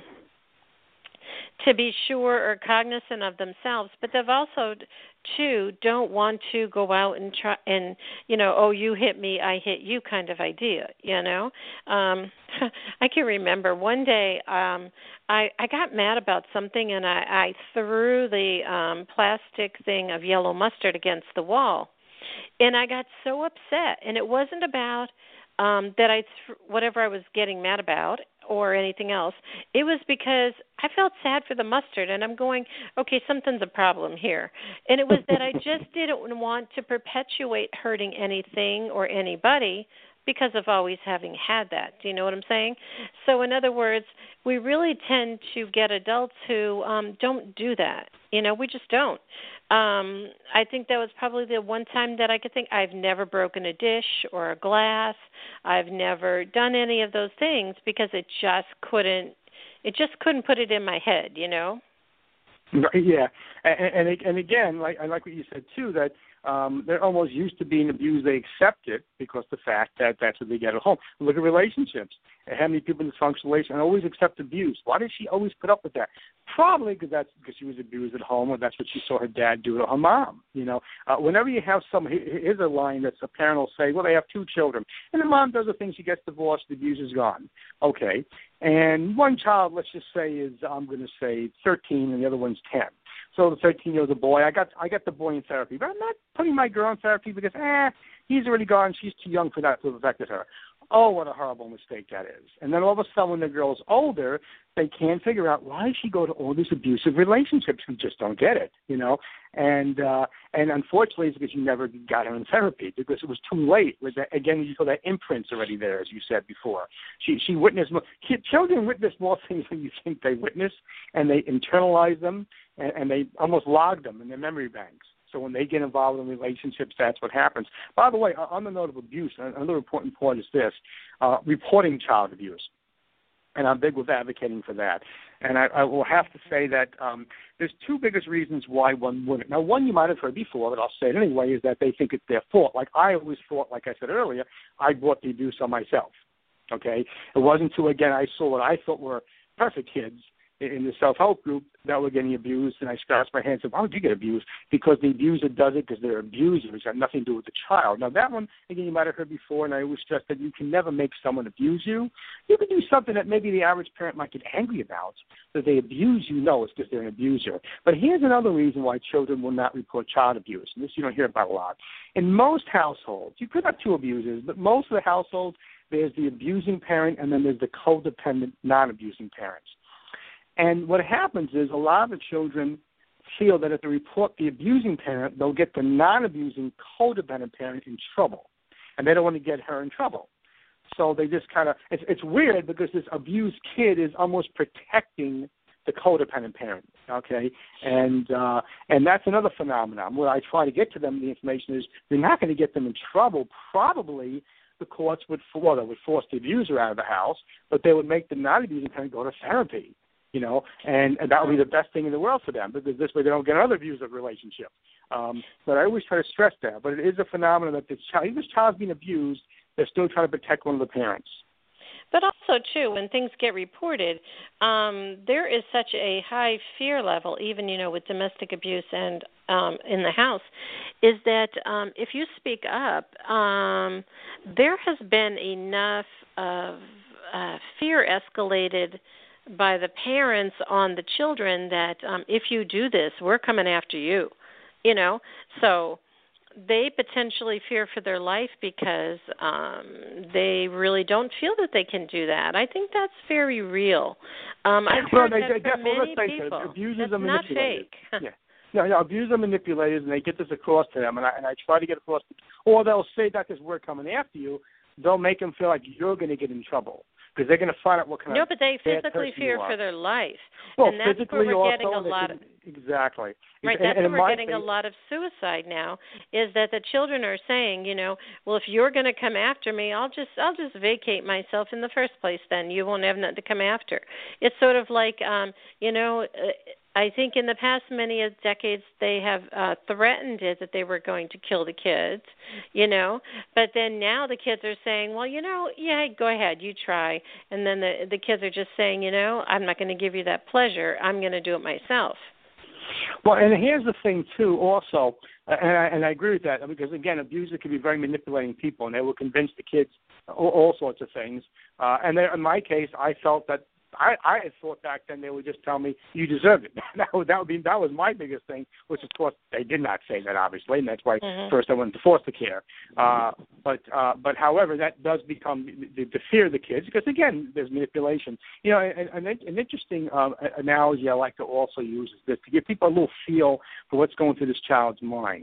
B: to be sure or cognizant of themselves, but they've also, too, don't want to go out and try and, you know, oh, you hit me, I hit you kind of idea, you know. Um, I can remember one day um, I, I got mad about something, and I, I threw the um, plastic thing of yellow mustard against the wall, and I got so upset, and it wasn't about um, that I th- whatever I was getting mad about or anything else. It was because I felt sad for the mustard, and I'm going, okay, something's a problem here. And it was that I just didn't want to perpetuate hurting anything or anybody because of always having had that. Do you know what I'm saying? So in other words, we really tend to get adults who um, don't do that. You know, we just don't. Um, I think that was probably the one time that I could think. I've never broken a dish or a glass. I've never done any of those things because it just couldn't. It just couldn't put it in my head. You know.
C: Yeah, and and, and again, like I like what you said too, that um, they're almost used to being abused. They accept it because the fact that that's what they get at home. Look at relationships. How many people in dysfunctional relationships always accept abuse? Why does she always put up with that? Probably because that's because she was abused at home, or that's what she saw her dad do to her mom. You know, uh, whenever you have some, here's a line that a parent will say, well, they have two children, and the mom does a thing, she gets divorced, the abuse is gone. Okay, and one child, let's just say, is I'm going to say thirteen, and the other one's ten. So the thirteen-year-old boy, I got I got the boy in therapy, but I'm not putting my girl in therapy because, eh, he's already gone. She's too young for that to have affected her. Oh, what a horrible mistake that is. And then all of a sudden when the girl's older, they can't figure out why she go to all these abusive relationships. We just don't get it, you know. And uh, and unfortunately it's because you never got her in therapy because it was too late. With that, again, you saw that imprint's already there, as you said before. She she witnessed more. Children witness more things than you think they witness, and they internalize them, and, and they almost log them in their memory banks. So when they get involved in relationships, that's what happens. By the way, on the note of abuse, another important point is this, uh, reporting child abuse. And I'm big with advocating for that. And I, I will have to say that um, there's two biggest reasons why one wouldn't. Now, one you might have heard before, but I'll say it anyway, is that they think it's their fault. Like I always thought, like I said earlier, I brought the abuse on myself. Okay? It wasn't until, again, I saw what I thought were perfect kids in the self-help group that were getting abused, and I scratched my head and said, why would you get abused? Because the abuser does it because they're abusers. It's got nothing to do with the child. Now, that one, again, you might have heard before, and I always stress that you can never make someone abuse you. You can do something that maybe the average parent might get angry about, that they abuse you. No, it's because they're an abuser. But here's another reason why children will not report child abuse, and this you don't hear about a lot. In most households, you could have two abusers, but most of the households, there's the abusing parent, and then there's the codependent, non-abusing parents. And what happens is a lot of the children feel that if they report the abusing parent, they'll get the non-abusing codependent parent in trouble. And they don't want to get her in trouble. So they just kind of, it's, it's weird because this abused kid is almost protecting the codependent parent, okay? And uh, and that's another phenomenon. What I try to get to them, the information is you're not going to get them in trouble. Probably the courts would, well, they would force the abuser out of the house, but they would make the non-abusing parent go to therapy. You know, and, and that would be the best thing in the world for them because this way they don't get another abusive relationship. Um, but I always try to stress that. But it is a phenomenon that this child, even this child's being abused, they're still trying to protect one of the parents.
B: But also, too, when things get reported, um, there is such a high fear level, even, you know, with domestic abuse and um, in the house, is that um, if you speak up, um, there has been enough of uh, fear escalated by the parents on the children that um, if you do this, we're coming after you, you know. So they potentially fear for their life because um, they really don't feel that they can do that. I think that's very real. Um, I've
C: well,
B: heard
C: they,
B: that
C: they,
B: from many
C: say
B: people.
C: So. Abusers
B: that's
C: are
B: not
C: manipulators.
B: fake.
C: Yeah. No, no, abusers are manipulators, and they get this across to them, and I, and I try to get across. Or they'll say that because we're coming after you. They'll make them feel like you're going to get in trouble. Because they're going to find out what kind
B: no,
C: of
B: but they
C: bad
B: physically fear for their life,
C: well,
B: and that's where we're
C: also,
B: getting a lot of
C: exactly
B: right.
C: And,
B: that's
C: and
B: where we're getting
C: case,
B: a lot of suicide now. Is that the children are saying, you know, well, if you're going to come after me, I'll just I'll just vacate myself in the first place. Then you won't have nothing to come after. It's sort of like, um, you know. Uh, I think in the past many decades they have uh, threatened it that they were going to kill the kids, you know. But then now the kids are saying, well, you know, yeah, go ahead, you try. And then the the kids are just saying, you know, I'm not going to give you that pleasure. I'm going to do it myself.
C: Well, and here's the thing, too, also, and I, and I agree with that, because, again, abusers can be very manipulating people, and they will convince the kids all, all sorts of things. Uh, and there, in my case, I felt that I, I had thought back then they would just tell me, you deserve it. that, would, that would be that was my biggest thing, which, of course, they did not say that, obviously, and that's why mm-hmm. first I went into foster care. Uh, but, uh, but, however, that does become the, the fear of the kids because, again, there's manipulation. You know, an, an interesting um, analogy I like to also use is this, to give people a little feel for what's going through this child's mind.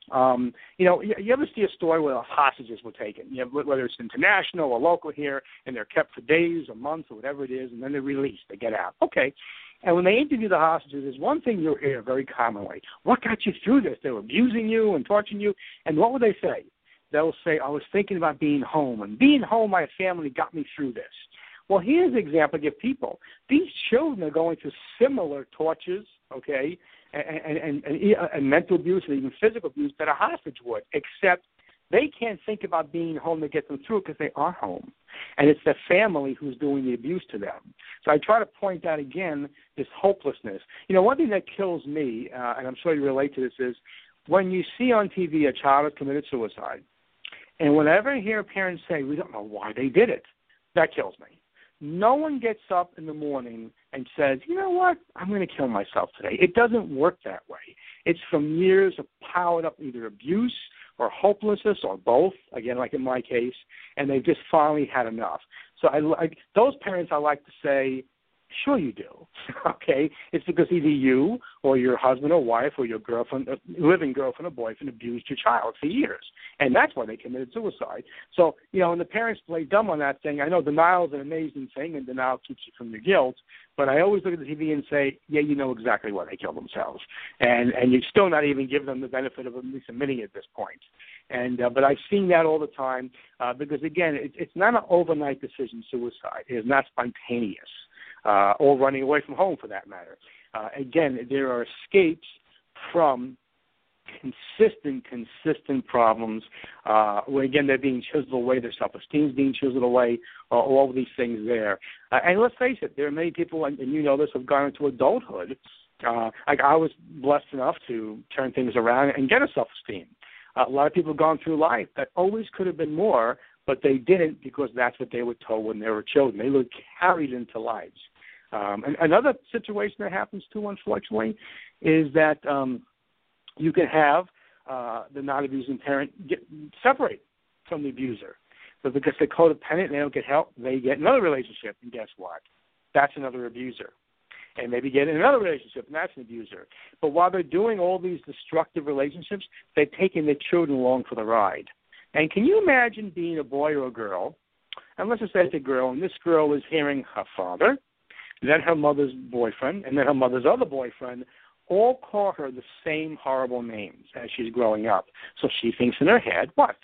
C: Um, you know, you, you ever see a story where hostages were taken, you know, whether it's international or local here, and they're kept for days or months or whatever it is, and then they're released, they get out. Okay. And when they interview the hostages, there's one thing you'll hear very commonly. What got you through this? They were abusing you and torturing you. And what would they say? They'll say, I was thinking about being home, and being home, my family got me through this. Well, here's an example I give people. These children are going through similar tortures, okay, and, and, and, and, and mental abuse and even physical abuse that a hostage would, except they can't think about being home to get them through it because they are home. And it's their family who's doing the abuse to them. So I try to point out again this hopelessness. You know, one thing that kills me, uh, and I'm sure you relate to this, is when you see on T V a child has committed suicide, and whenever I hear parents say, we don't know why they did it, that kills me. No one gets up in the morning and says, you know what, I'm going to kill myself today. It doesn't work that way. It's from years of piled up either abuse or hopelessness or both, again, like in my case, and they've just finally had enough. So I, I, those parents, I like to say, sure you do, okay? It's because either you or your husband or wife or your girlfriend, uh, living girlfriend or boyfriend abused your child for years, and that's why they committed suicide. So, you know, and the parents play dumb on that thing. I know denial is an amazing thing, and denial keeps you from your guilt, but I always look at the T V and say, yeah, you know exactly why they killed themselves, and and you still not even give them the benefit of at least admitting it at this point. And uh, but I've seen that all the time uh, because, again, it, it's not an overnight decision, suicide. It is not spontaneous. Uh, or running away from home, for that matter. Uh, again, there are escapes from consistent, consistent problems uh, where, again, they're being chiseled away, their self-esteem is being chiseled away, uh, all of these things there. Uh, and let's face it, there are many people, and, and you know this, who have gone into adulthood. Uh, like I was blessed enough to turn things around and get a self-esteem. Uh, a lot of people have gone through life that always could have been more, but they didn't because that's what they were told when they were children. They were carried into lives. Um, and another situation that happens too, unfortunately, is that um, you can have uh, the non-abusing parent get separate from the abuser. But because they're codependent and they don't get help, they get another relationship, and guess what? That's another abuser. And maybe get in another relationship, and that's an abuser. But while they're doing all these destructive relationships, they're taking their children along for the ride. And can you imagine being a boy or a girl, and let's just say it's a girl, and this girl is hearing her father, then her mother's boyfriend, and then her mother's other boyfriend all call her the same horrible names as she's growing up. So she thinks in her head, what?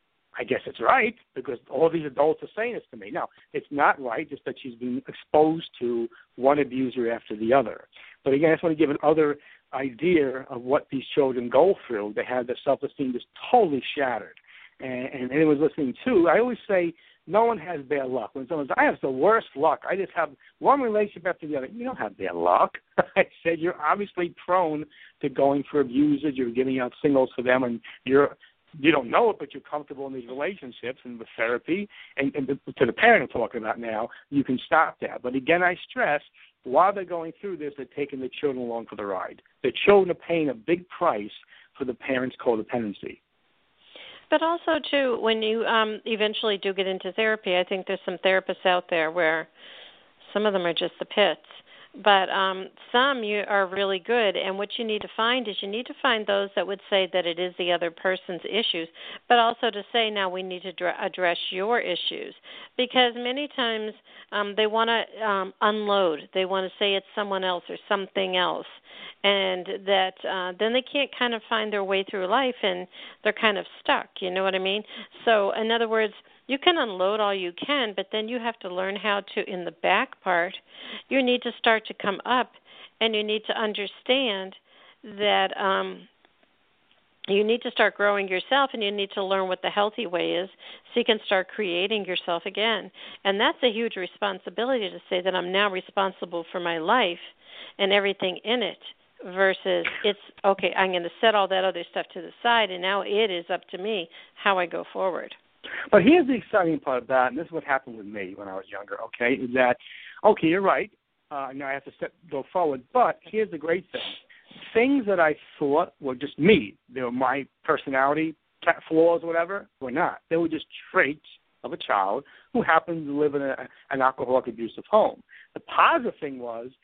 C: I guess it's right because all these adults are saying this to me. Now, it's not right, just that she's been exposed to one abuser after the other. But again, I just want to give another idea of what these children go through. They have their self-esteem just totally shattered. And, and anyone's listening too, I always say, no one has bad luck. When someone says, I have the worst luck, I just have one relationship after the other. You don't have bad luck. I said you're obviously prone to going for abusers. You're giving out signals for them, and you're you don't know it, but you're comfortable in these relationships and with therapy. And, and to the parent I'm talking about now, you can stop that. But again, I stress, while they're going through this, they're taking the children along for the ride. The children are paying a big price for the parents' codependency.
B: But also, too, when you um, eventually do get into therapy, I think there's some therapists out there where some of them are just the pits. But um, some you are really good, and what you need to find is you need to find those that would say that it is the other person's issues, but also to say, now we need to dr- address your issues, because many times um, they want to um, unload. They want to say it's someone else or something else, and that uh, then they can't kind of find their way through life, and they're kind of stuck, you know what I mean? So, in other words, you can unload all you can, but then you have to learn how to, in the back part, you need to start to come up, and you need to understand that um, you need to start growing yourself, and you need to learn what the healthy way is so you can start creating yourself again. And that's a huge responsibility to say that I'm now responsible for my life and everything in it versus it's, okay, I'm going to set all that other stuff to the side, and now it is up to me how I go forward.
C: But here's the exciting part of that, and this is what happened with me when I was younger, okay, is that, okay, you're right, uh, now I have to step, go forward, but here's the great thing. Things that I thought were just me, they were my personality, flaws, whatever, were not. They were just traits of a child who happened to live in a, an alcoholic abusive home. The positive thing was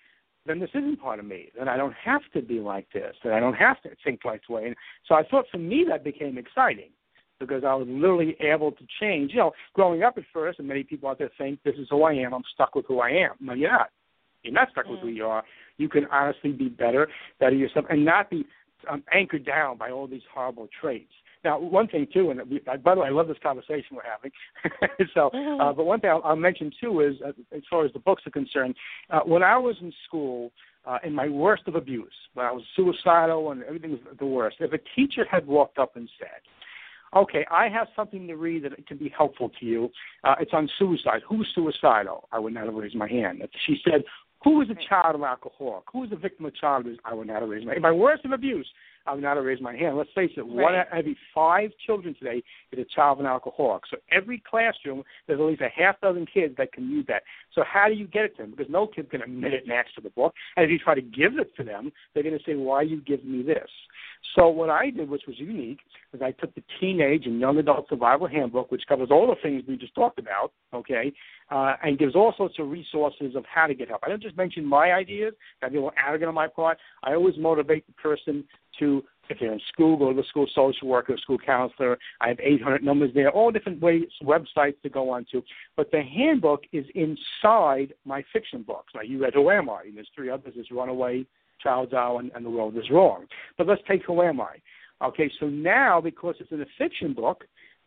C: then this isn't part of me. Then I don't have to be like this. Then I don't have to think like this way. And so I thought for me that became exciting because I was literally able to change. You know, growing up at first, and many people out there think, this is who I am. I'm stuck with who I am. No, you're not. You're not stuck mm. with who you are. You can honestly be better, better yourself, and not be um, anchored down by all these horrible traits. Now, one thing, too, and we, by the way, I love this conversation we're having. so, uh, but one thing I'll, I'll mention, too, is uh, as far as the books are concerned, uh, when I was in school, uh, in my worst of abuse, when I was suicidal and everything was the worst, if a teacher had walked up and said, okay, I have something to read that can be helpful to you. Uh, it's on suicide. Who's suicidal? I would not have raised my hand. If she said, who is a child of alcoholic? Who is a victim of child abuse? I would not have raised my hand. In my worst of abuse, I would not have raised my hand. Let's face it, right. one out of every five children today is a child of an alcoholic. So every classroom, there's at least a half dozen kids that can use that. So how do you get it to them? Because no kid's going to admit it next to the book. And if you try to give it to them, they're going to say, why are you giving me this? So what I did, which was unique, is I took the Teenage and Young Adult Survival Handbook, which covers all the things we just talked about, okay, uh, and gives all sorts of resources of how to get help. I don't just mention my ideas. That'd be a little arrogant on my part. I always motivate the person to, if they're in school, go to the school social worker, school counselor. I have eight hundred numbers there, all different ways, websites to go on to. But the handbook is inside my fiction books. Now, you read Who Am I? And there's three others. There's Runaway, Child's Hour, and, and The World is Wrong. But let's take Who Am I? Okay, so now, because it's in a fiction book,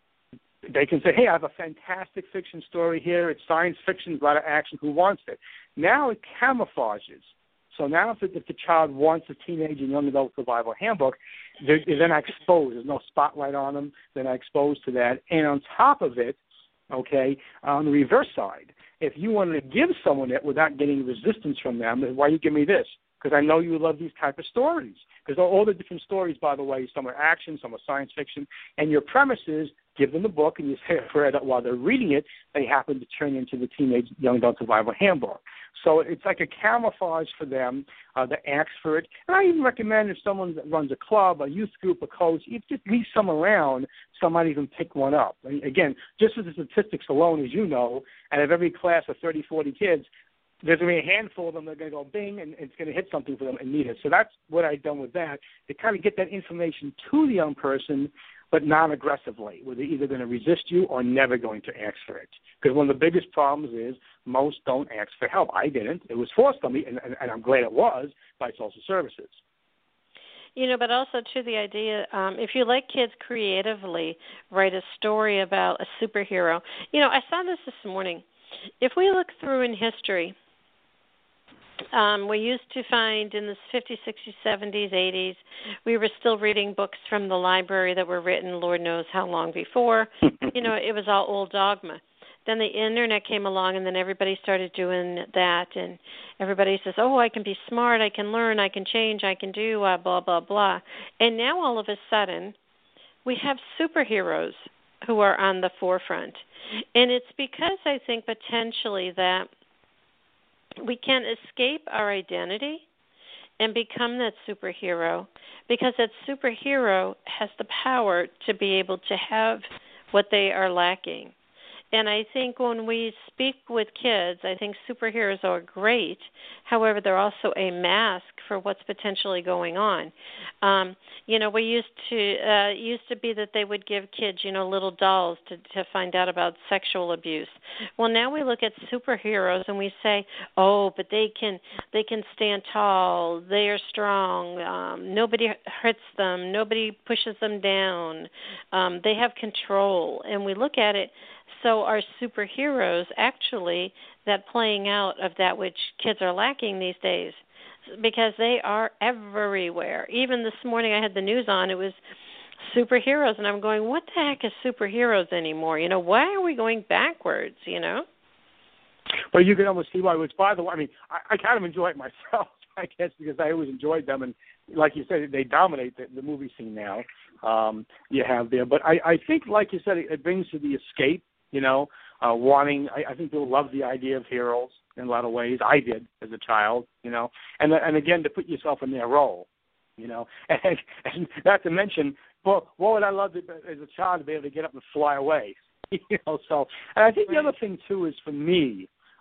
C: they can say, hey, I have a fantastic fiction story here. It's science fiction, a lot of action. Who wants it? Now it camouflages. So now if, if the child wants a Teenage and Young Adult Survival Handbook, they're, they're not exposed. There's no spotlight on them. They're not exposed to that. And on top of it, okay, on the reverse side, if you wanted to give someone it without getting resistance from them, why you give me this? Because I know you love these type of stories. Because all the different stories, by the way, some are action, some are science fiction, and your premise is give them the book, and you say that while they're reading it, they happen to turn into the Teenage Young Adult Survival Handbook. So it's like a camouflage for them uh, to ask for it. And I even recommend if someone runs a club, a youth group, a coach, if just leave some around, some might even pick one up. And again, just with the statistics alone, as you know, out of every class of thirty, forty kids, there's going to be a handful of them that are going to go bing, and it's going to hit something for them and need it. So that's what I've done with that, to kind of get that information to the young person, but non-aggressively, where they're either going to resist you or never going to ask for it. Because one of the biggest problems is most don't ask for help. I didn't. It was forced on me, and, and, and I'm glad it was, by social services.
B: You know, but also, too, the idea, um, if you let kids creatively write a story about a superhero. You know, I saw this this morning. If we look through in history, Um, we used to find in the fifties, sixties, seventies, eighties, we were still reading books from the library that were written Lord knows how long before. You know, it was all old dogma. Then the Internet came along, and then everybody started doing that, and everybody says, oh, I can be smart, I can learn, I can change, I can do uh, blah, blah, blah. And now all of a sudden, we have superheroes who are on the forefront. And it's because I think potentially that we can't escape our identity and become that superhero, because that superhero has the power to be able to have what they are lacking. And I think when we speak with kids, I think superheroes are great. However, they're also a mask for what's potentially going on. Um, you know, we used to uh, used to be that they would give kids, you know, little dolls to, to find out about sexual abuse. Well, now we look at superheroes and we say, oh, but they can they can stand tall, they are strong, um, nobody hurts them, nobody pushes them down, um, they have control, and we look at it. So are superheroes actually that playing out of that which kids are lacking these days? Because they are everywhere. Even this morning I had the news on, it was superheroes, and I'm going, what the heck is superheroes anymore? You know, why are we going backwards, you know?
C: Well, you can almost see why. Which, by the way, I mean, I, I kind of enjoy it myself, I guess, because I always enjoyed them. And like you said, they dominate the, the movie scene now. Um, you have there. But I, I think, like you said, it, it brings to the escape. You know, uh, wanting, I, I think people love the idea of heroes in a lot of ways. I did as a child, you know, and and again, to put yourself in their role, you know, and, and not to mention, well, what would I love to, as a child to be able to get up and fly away, you know, so, and I think the other thing, too, is for me,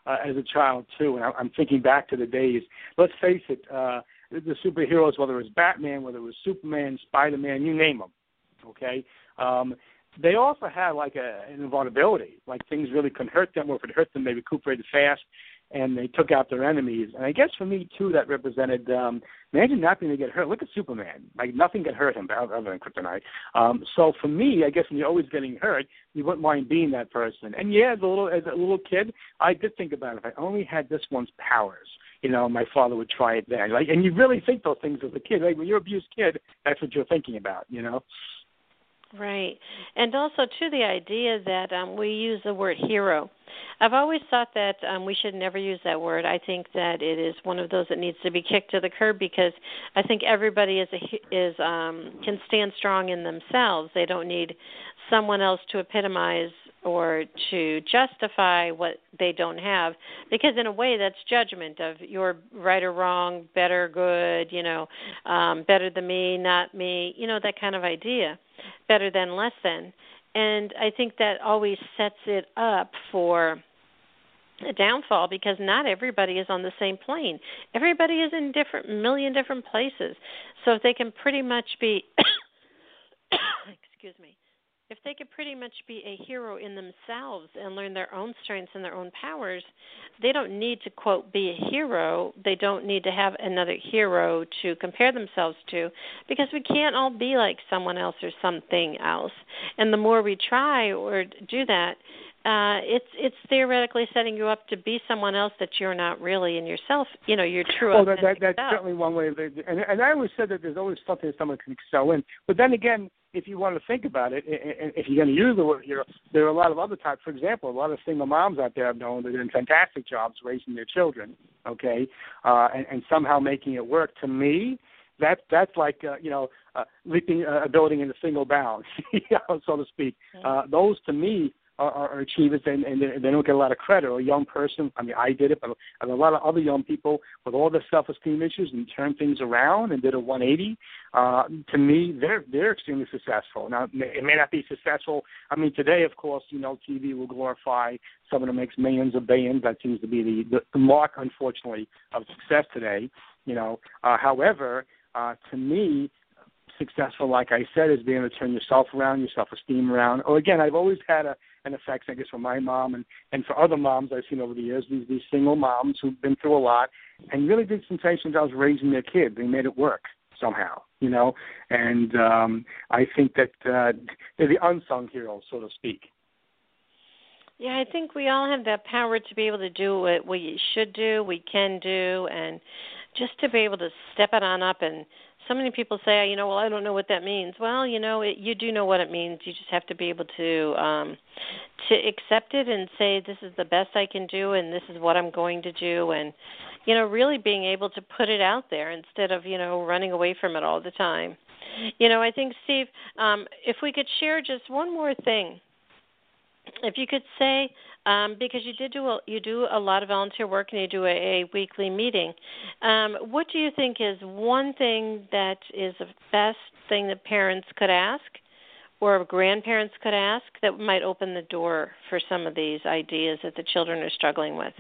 C: uh, as a child, too. And I, I'm thinking back to the days. Let's face it, uh, the superheroes, whether it was Batman, whether it was Superman, Spider-Man, you name them, okay? Um, they also had like a, an invulnerability, like things really couldn't hurt them, or if it hurt them, they recuperated fast, and they took out their enemies. And I guess for me, too, that represented, um, imagine not being able to get hurt. Look at Superman. Like, nothing could hurt him other than kryptonite. Um, so for me, I guess when you're always getting hurt, you wouldn't mind being that person. And, yeah, as a little, as a little kid, I did think about it. If I only had this one's powers, you know, my father would try it then. Like, and you really think those things as a kid. Like, when you're an abused kid, that's what you're thinking about, you know?
B: Right. And also, too, the idea that um, we use the word hero. I've always thought that um, we should never use that word. I think that it is one of those that needs to be kicked to the curb, because I think everybody is a, is um, can stand strong in themselves. They don't need someone else to epitomize or to justify what they don't have, because in a way that's judgment of you're right or wrong, better, good, you know, um, better than me, not me, you know, that kind of idea, better than, less than. And I think that always sets it up for a downfall, because not everybody is on the same plane. Everybody is in different, million different places. So if they can pretty much be, excuse me, if they could pretty much be a hero in themselves and learn their own strengths and their own powers, they don't need to, quote, be a hero. They don't need to have another hero to compare themselves to, because we can't all be like someone else or something else. And the more we try or do that, uh, it's it's theoretically setting you up to be someone else that you're not really in yourself. You know, your true
C: well, that, that,
B: authentic
C: that's
B: self.
C: certainly one way. Of it. And, and I always said that there's always something that someone can excel in. But then again, if you want to think about it, and if you're going to use the word hero, there are a lot of other types. For example, a lot of single moms out there I've known that are doing fantastic jobs raising their children, okay, uh, and, and somehow making it work. To me, that that's like uh, you know uh, leaping uh, a building in a single bound, you know, so to speak. Uh, those to me are, are achievers, and, and they don't get a lot of credit. Or a young person, I mean, I did it, but a lot of other young people with all their self-esteem issues and turned things around and did a one eighty. Uh, to me, they're they're extremely successful. Now, it may not be successful. I mean, today, of course, you know, T V will glorify someone who makes millions or billions. That seems to be the, the, the mark, unfortunately, of success today. You know, uh, however, uh, to me, successful, like I said, is being able to turn yourself around, your self-esteem around. Or again, I've always had a, an effect, I guess, for my mom and, and for other moms I've seen over the years, these, these single moms who've been through a lot and really did some things since I was raising their kid. They made it work somehow, you know. And um, I think that uh, they're the unsung heroes, so to speak.
B: Yeah, I think we all have that power to be able to do what we should do, we can do, and just to be able to step it on up. And so many people say, you know, well, I don't know what that means. Well, you know, it, you do know what it means. You just have to be able to um, to accept it and say, this is the best I can do, and this is what I'm going to do, and, you know, really being able to put it out there instead of, you know, running away from it all the time. You know, I think, Steve, um, if we could share just one more thing. If you could say, um, because you did do a, you do a lot of volunteer work and you do a, a weekly meeting, um, what do you think is one thing that is the best thing that parents could ask or grandparents could ask that might open the door for some of these ideas that the children are struggling with?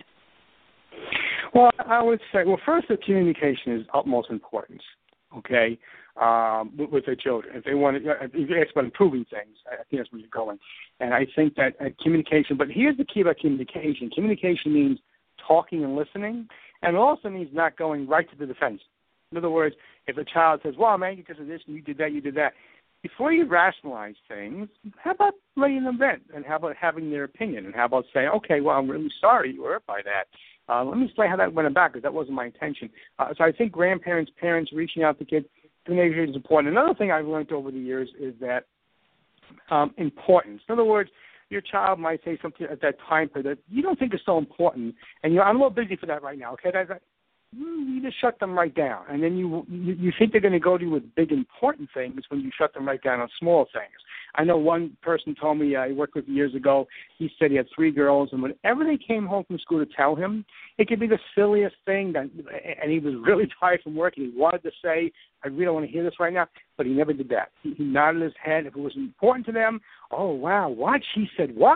C: Well, I would say, well, first, the communication is utmost importance, okay, um, with, with their children. If they want to, if you ask about improving things, I think that's where you're going. And I think that uh, communication, but here's the key about communication. Communication means talking and listening, and it also means not going right to the defense. In other words, if a child says, well, I'm angry because of this, and you did that, you did that, before you rationalize things, how about letting them vent, and how about having their opinion, and how about saying, okay, well, I'm really sorry you were hurt by that. Uh, let me explain how that went about, because that wasn't my intention. Uh, so I think grandparents, parents reaching out to kids, communication is important. Another thing I've learned over the years is that um, importance. In other words, your child might say something at that time that you don't think is so important, and you're, I'm a little busy for that right now, okay? That's, that, you just shut them right down. And then you you, you think they're going to go to you with big, important things when you shut them right down on small things. I know one person told me, uh, I worked with years ago, he said he had three girls, and whenever they came home from school to tell him, it could be the silliest thing, that, and he was really tired from work, and he wanted to say, I really don't want to hear this right now, but he never did that. He, he nodded his head. If it was important to them, oh, wow, what? She said what?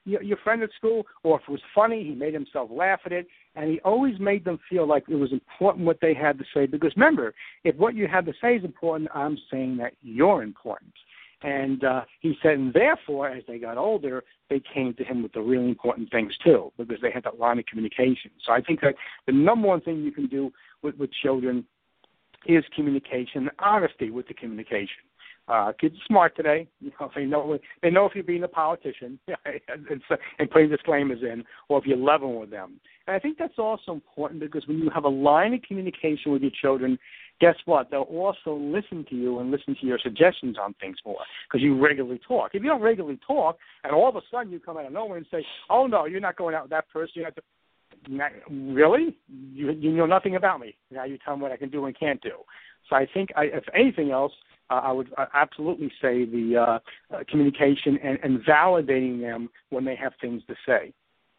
C: your, your friend at school, or if it was funny, he made himself laugh at it, and he always made them feel like it was important what they had to say. Because remember, if what you have to say is important, I'm saying that you're important. And uh, he said, and therefore, as they got older, they came to him with the really important things too, because they had that line of communication. So I think that the number one thing you can do with, with children is communication, honesty with the communication. Uh, kids are smart today. You know, they know they know if you're being a politician and, and putting disclaimers in, or if you're level with them. And I think that's also important, because when you have a line of communication with your children, guess what? They'll also listen to you and listen to your suggestions on things more, because you regularly talk. If you don't regularly talk, and all of a sudden you come out of nowhere and say, "Oh no, you're not going out with that person," you have to. Not, really? You, you know nothing about me. Now you tell me what I can do and can't do. So I think, I, if anything else, uh, I would uh, absolutely say the uh, uh, communication and, and validating them when they have things to say.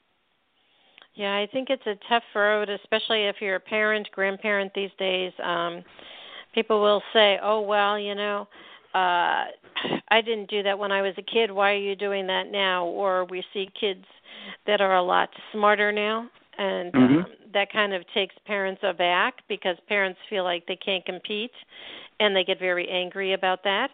B: Yeah, I think it's a tough road, especially if you're a parent, grandparent these days. Um, people will say, oh, well, you know, uh, I didn't do that when I was a kid. Why are you doing that now? Or we see kids that are a lot smarter now. And
C: mm-hmm.
B: um, that kind of takes parents aback, because parents feel like they can't compete, and they get very angry about that.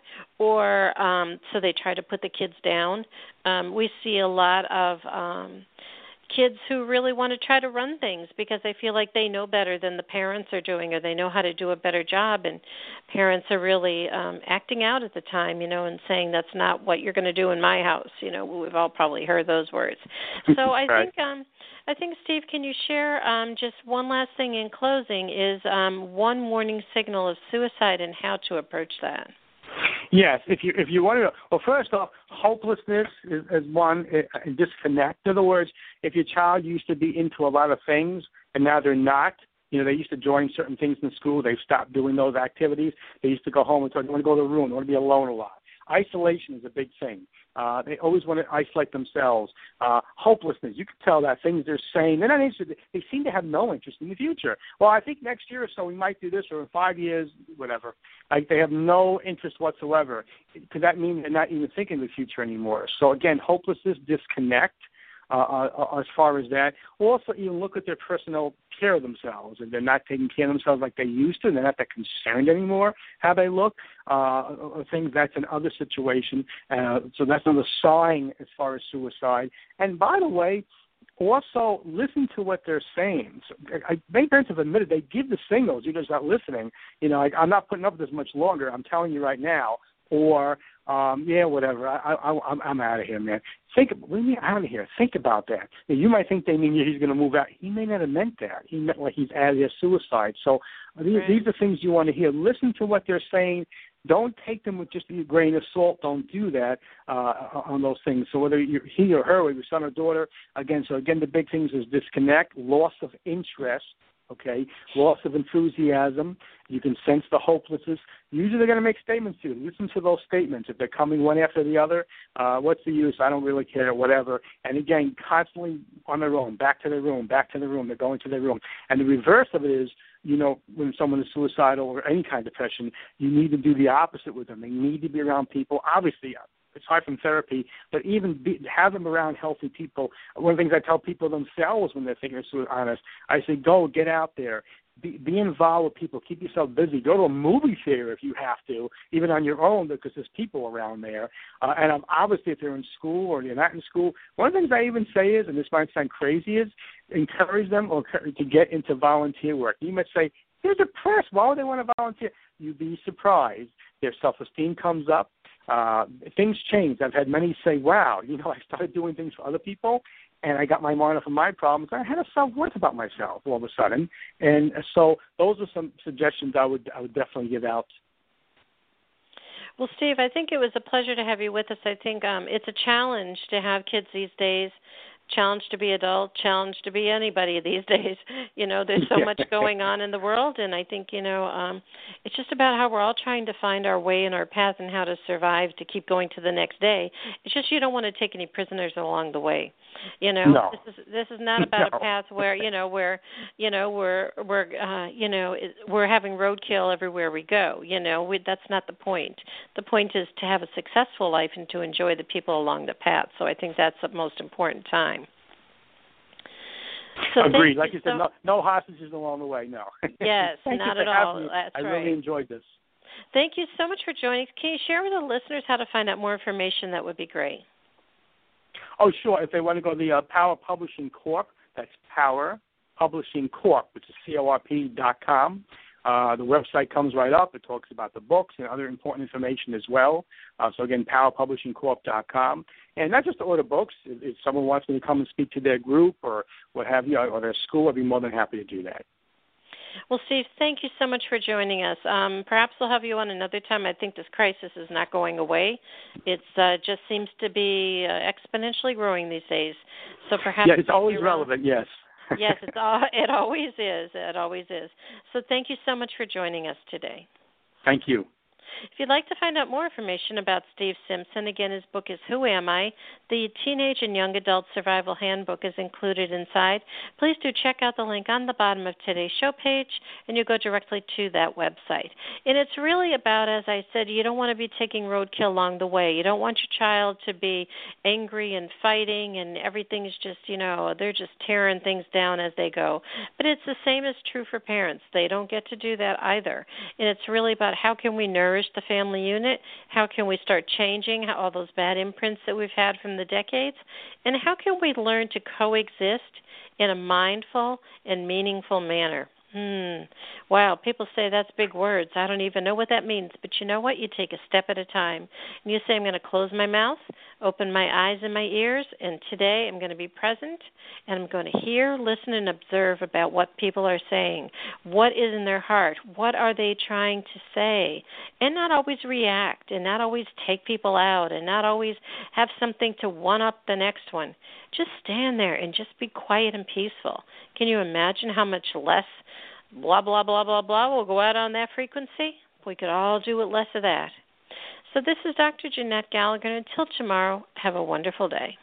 B: Or um, so they try to put the kids down. Um, we see a lot of um, kids who really want to try to run things because they feel like they know better than the parents are doing, or they know how to do a better job. And parents are really um, acting out at the time, you know, and saying that's not what you're going to do in my house. You know, we've all probably heard those words. So I
C: right.
B: think... Um, I think, Steve, can you share um, just one last thing in closing, is um, one warning signal of suicide and how to approach that?
C: Yes, if you if you want to, well, first off, hopelessness is, is one, uh, disconnect. In other words, if your child used to be into a lot of things and now they're not, you know, they used to join certain things in school, they've stopped doing those activities. They used to go home and say, they want to go to the room, they want to be alone a lot. Isolation is a big thing. Uh, they always want to isolate themselves. Uh, hopelessness, you can tell that things they're saying, they're not interested. They seem to have no interest in the future. Well, I think next year or so we might do this, or in five years, whatever. Like they have no interest whatsoever. Could that mean they're not even thinking of the future anymore? So again, hopelessness, disconnect. Uh, uh, as far as that. Also, even look at their personal care of themselves, and they're not taking care of themselves like they used to, and they're not that concerned anymore how they look. Uh, things that's another situation. Uh, so that's another sign as far as suicide. And by the way, also listen to what they're saying. So, I, many parents have admitted they give the signals. You're just not listening. You know, like, I'm not putting up with this much longer. I'm telling you right now. Or, um, yeah, whatever. I, I, I'm, I'm out of here, man. Think, what do you mean out of here? Think about that. Now, you might think they mean he's going to move out. He may not have meant that. He meant like he's out of here, suicide. So these, right. these are things you want to hear. Listen to what they're saying. Don't take them with just a grain of salt. Don't do that uh, on those things. So whether you're he or her, or your son or daughter, again, so again, the big things is disconnect, loss of interest, okay, loss of enthusiasm. You can sense the hopelessness. Usually they're going to make statements to you. Listen to those statements. If they're coming one after the other, uh, what's the use? I don't really care, whatever. And again, constantly on their own, back to their room, back to their room. They're going to their room. And the reverse of it is, you know, when someone is suicidal or any kind of depression, you need to do the opposite with them. They need to be around people. Obviously, it's hard from therapy, but even be, have them around healthy people. One of the things I tell people themselves when they're thinking of suicide, honest, I say, go, get out there. Be, be involved with people. Keep yourself busy. Go to a movie theater if you have to, even on your own, because there's people around there. Uh, and um, obviously, if they're in school or they're not in school, one of the things I even say is, and this might sound crazy, is encourage them or to get into volunteer work. You might say, they're depressed. Why would they want to volunteer? You'd be surprised. Their self-esteem comes up. Uh, things change. I've had many say, wow, you know, I started doing things for other people, and I got my mind off of my problems. I had a self-worth about myself all of a sudden. And so those are some suggestions I would I would definitely give out.
B: Well, Steve, I think it was a pleasure to have you with us. I think um, it's a challenge to have kids these days challenge to be adult, challenge to be anybody these days. You know, there's so much going on in the world, and I think, you know, um, it's just about how we're all trying to find our way and our path and how to survive to keep going to the next day. It's just you don't want to take any prisoners along the way. You know,
C: no.
B: this is this is not about
C: no.
B: a path where, you know, where, you know, we're we're uh, you know, we're having roadkill everywhere we go. You know, we, that's not the point. The point is to have a successful life and to enjoy the people along the path. So I think that's the most important time. So
C: Agreed. Like you said,
B: so,
C: no, no hostages along the way, no.
B: Yes, not at all.
C: Me.
B: That's
C: I
B: right.
C: really enjoyed this.
B: Thank you so much for joining. Can you share with the listeners how to find out more information? That would be great.
C: Oh, sure. If they want to go to the uh, Power Publishing Corp, that's Power Publishing Corp, which is C O R P dot com. Uh, the website comes right up. It talks about the books and other important information as well. Uh, so, again, Power Publishing Corp dot com. And not just to order books. If, if someone wants me to come and speak to their group or what have you, or their school, I'd be more than happy to do that.
B: Well, Steve, thank you so much for joining us. Um, perhaps we'll have you on another time. I think this crisis is not going away. It uh, just seems to be uh, exponentially growing these days. So perhaps
C: yeah, it's always relevant. Yes.
B: yes, it's all, it always is. It always is. So thank you so much for joining us today.
C: Thank you.
B: If you'd like to find out more information about Steve Simpson, again, his book is Who Am I? The Teenage and Young Adult Survival Handbook is included inside. Please do check out the link on the bottom of today's show page, and you'll go directly to that website. And it's really about, as I said, you don't want to be taking roadkill along the way. You don't want your child to be angry and fighting, and everything's just, you know, they're just tearing things down as they go. But it's the same as true for parents. They don't get to do that either. And it's really about how can we nourish the family unit, how can we start changing all those bad imprints that we've had from the decades, and how can we learn to coexist in a mindful and meaningful manner. Hmm. Wow, people say that's big words. I don't even know what that means. But you know what? You take a step at a time. And you say, I'm going to close my mouth, open my eyes and my ears, and today I'm going to be present, and I'm going to hear, listen, and observe about what people are saying. What is in their heart? What are they trying to say? And not always react, and not always take people out, and not always have something to one-up the next one. Just stand there and just be quiet and peaceful. Can you imagine how much less blah, blah, blah, blah, blah will go out on that frequency? We could all do with less of that. So this is Doctor Jeanette Gallagher. Until tomorrow, have a wonderful day.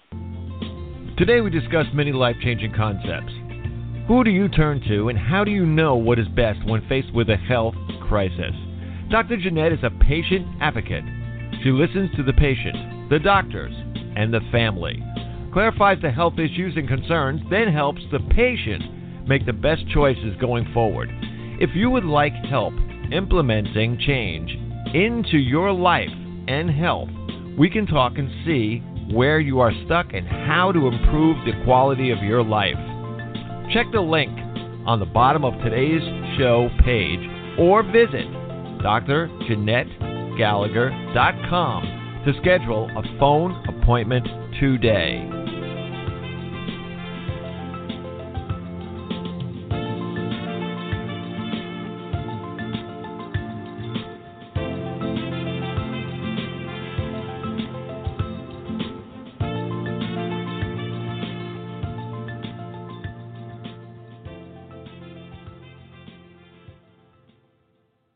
A: Today we discussed many life-changing concepts. Who do you turn to, and how do you know what is best when faced with a health crisis? Doctor Jeanette is a patient advocate. She listens to the patient, the doctors, and the family, clarifies the health issues and concerns, then helps the patient make the best choices going forward. If you would like help implementing change into your life and health, we can talk and see where you are stuck and how to improve the quality of your life. Check the link on the bottom of today's show page or visit Dr Jeanette Gallagher dot com to schedule a phone appointment today.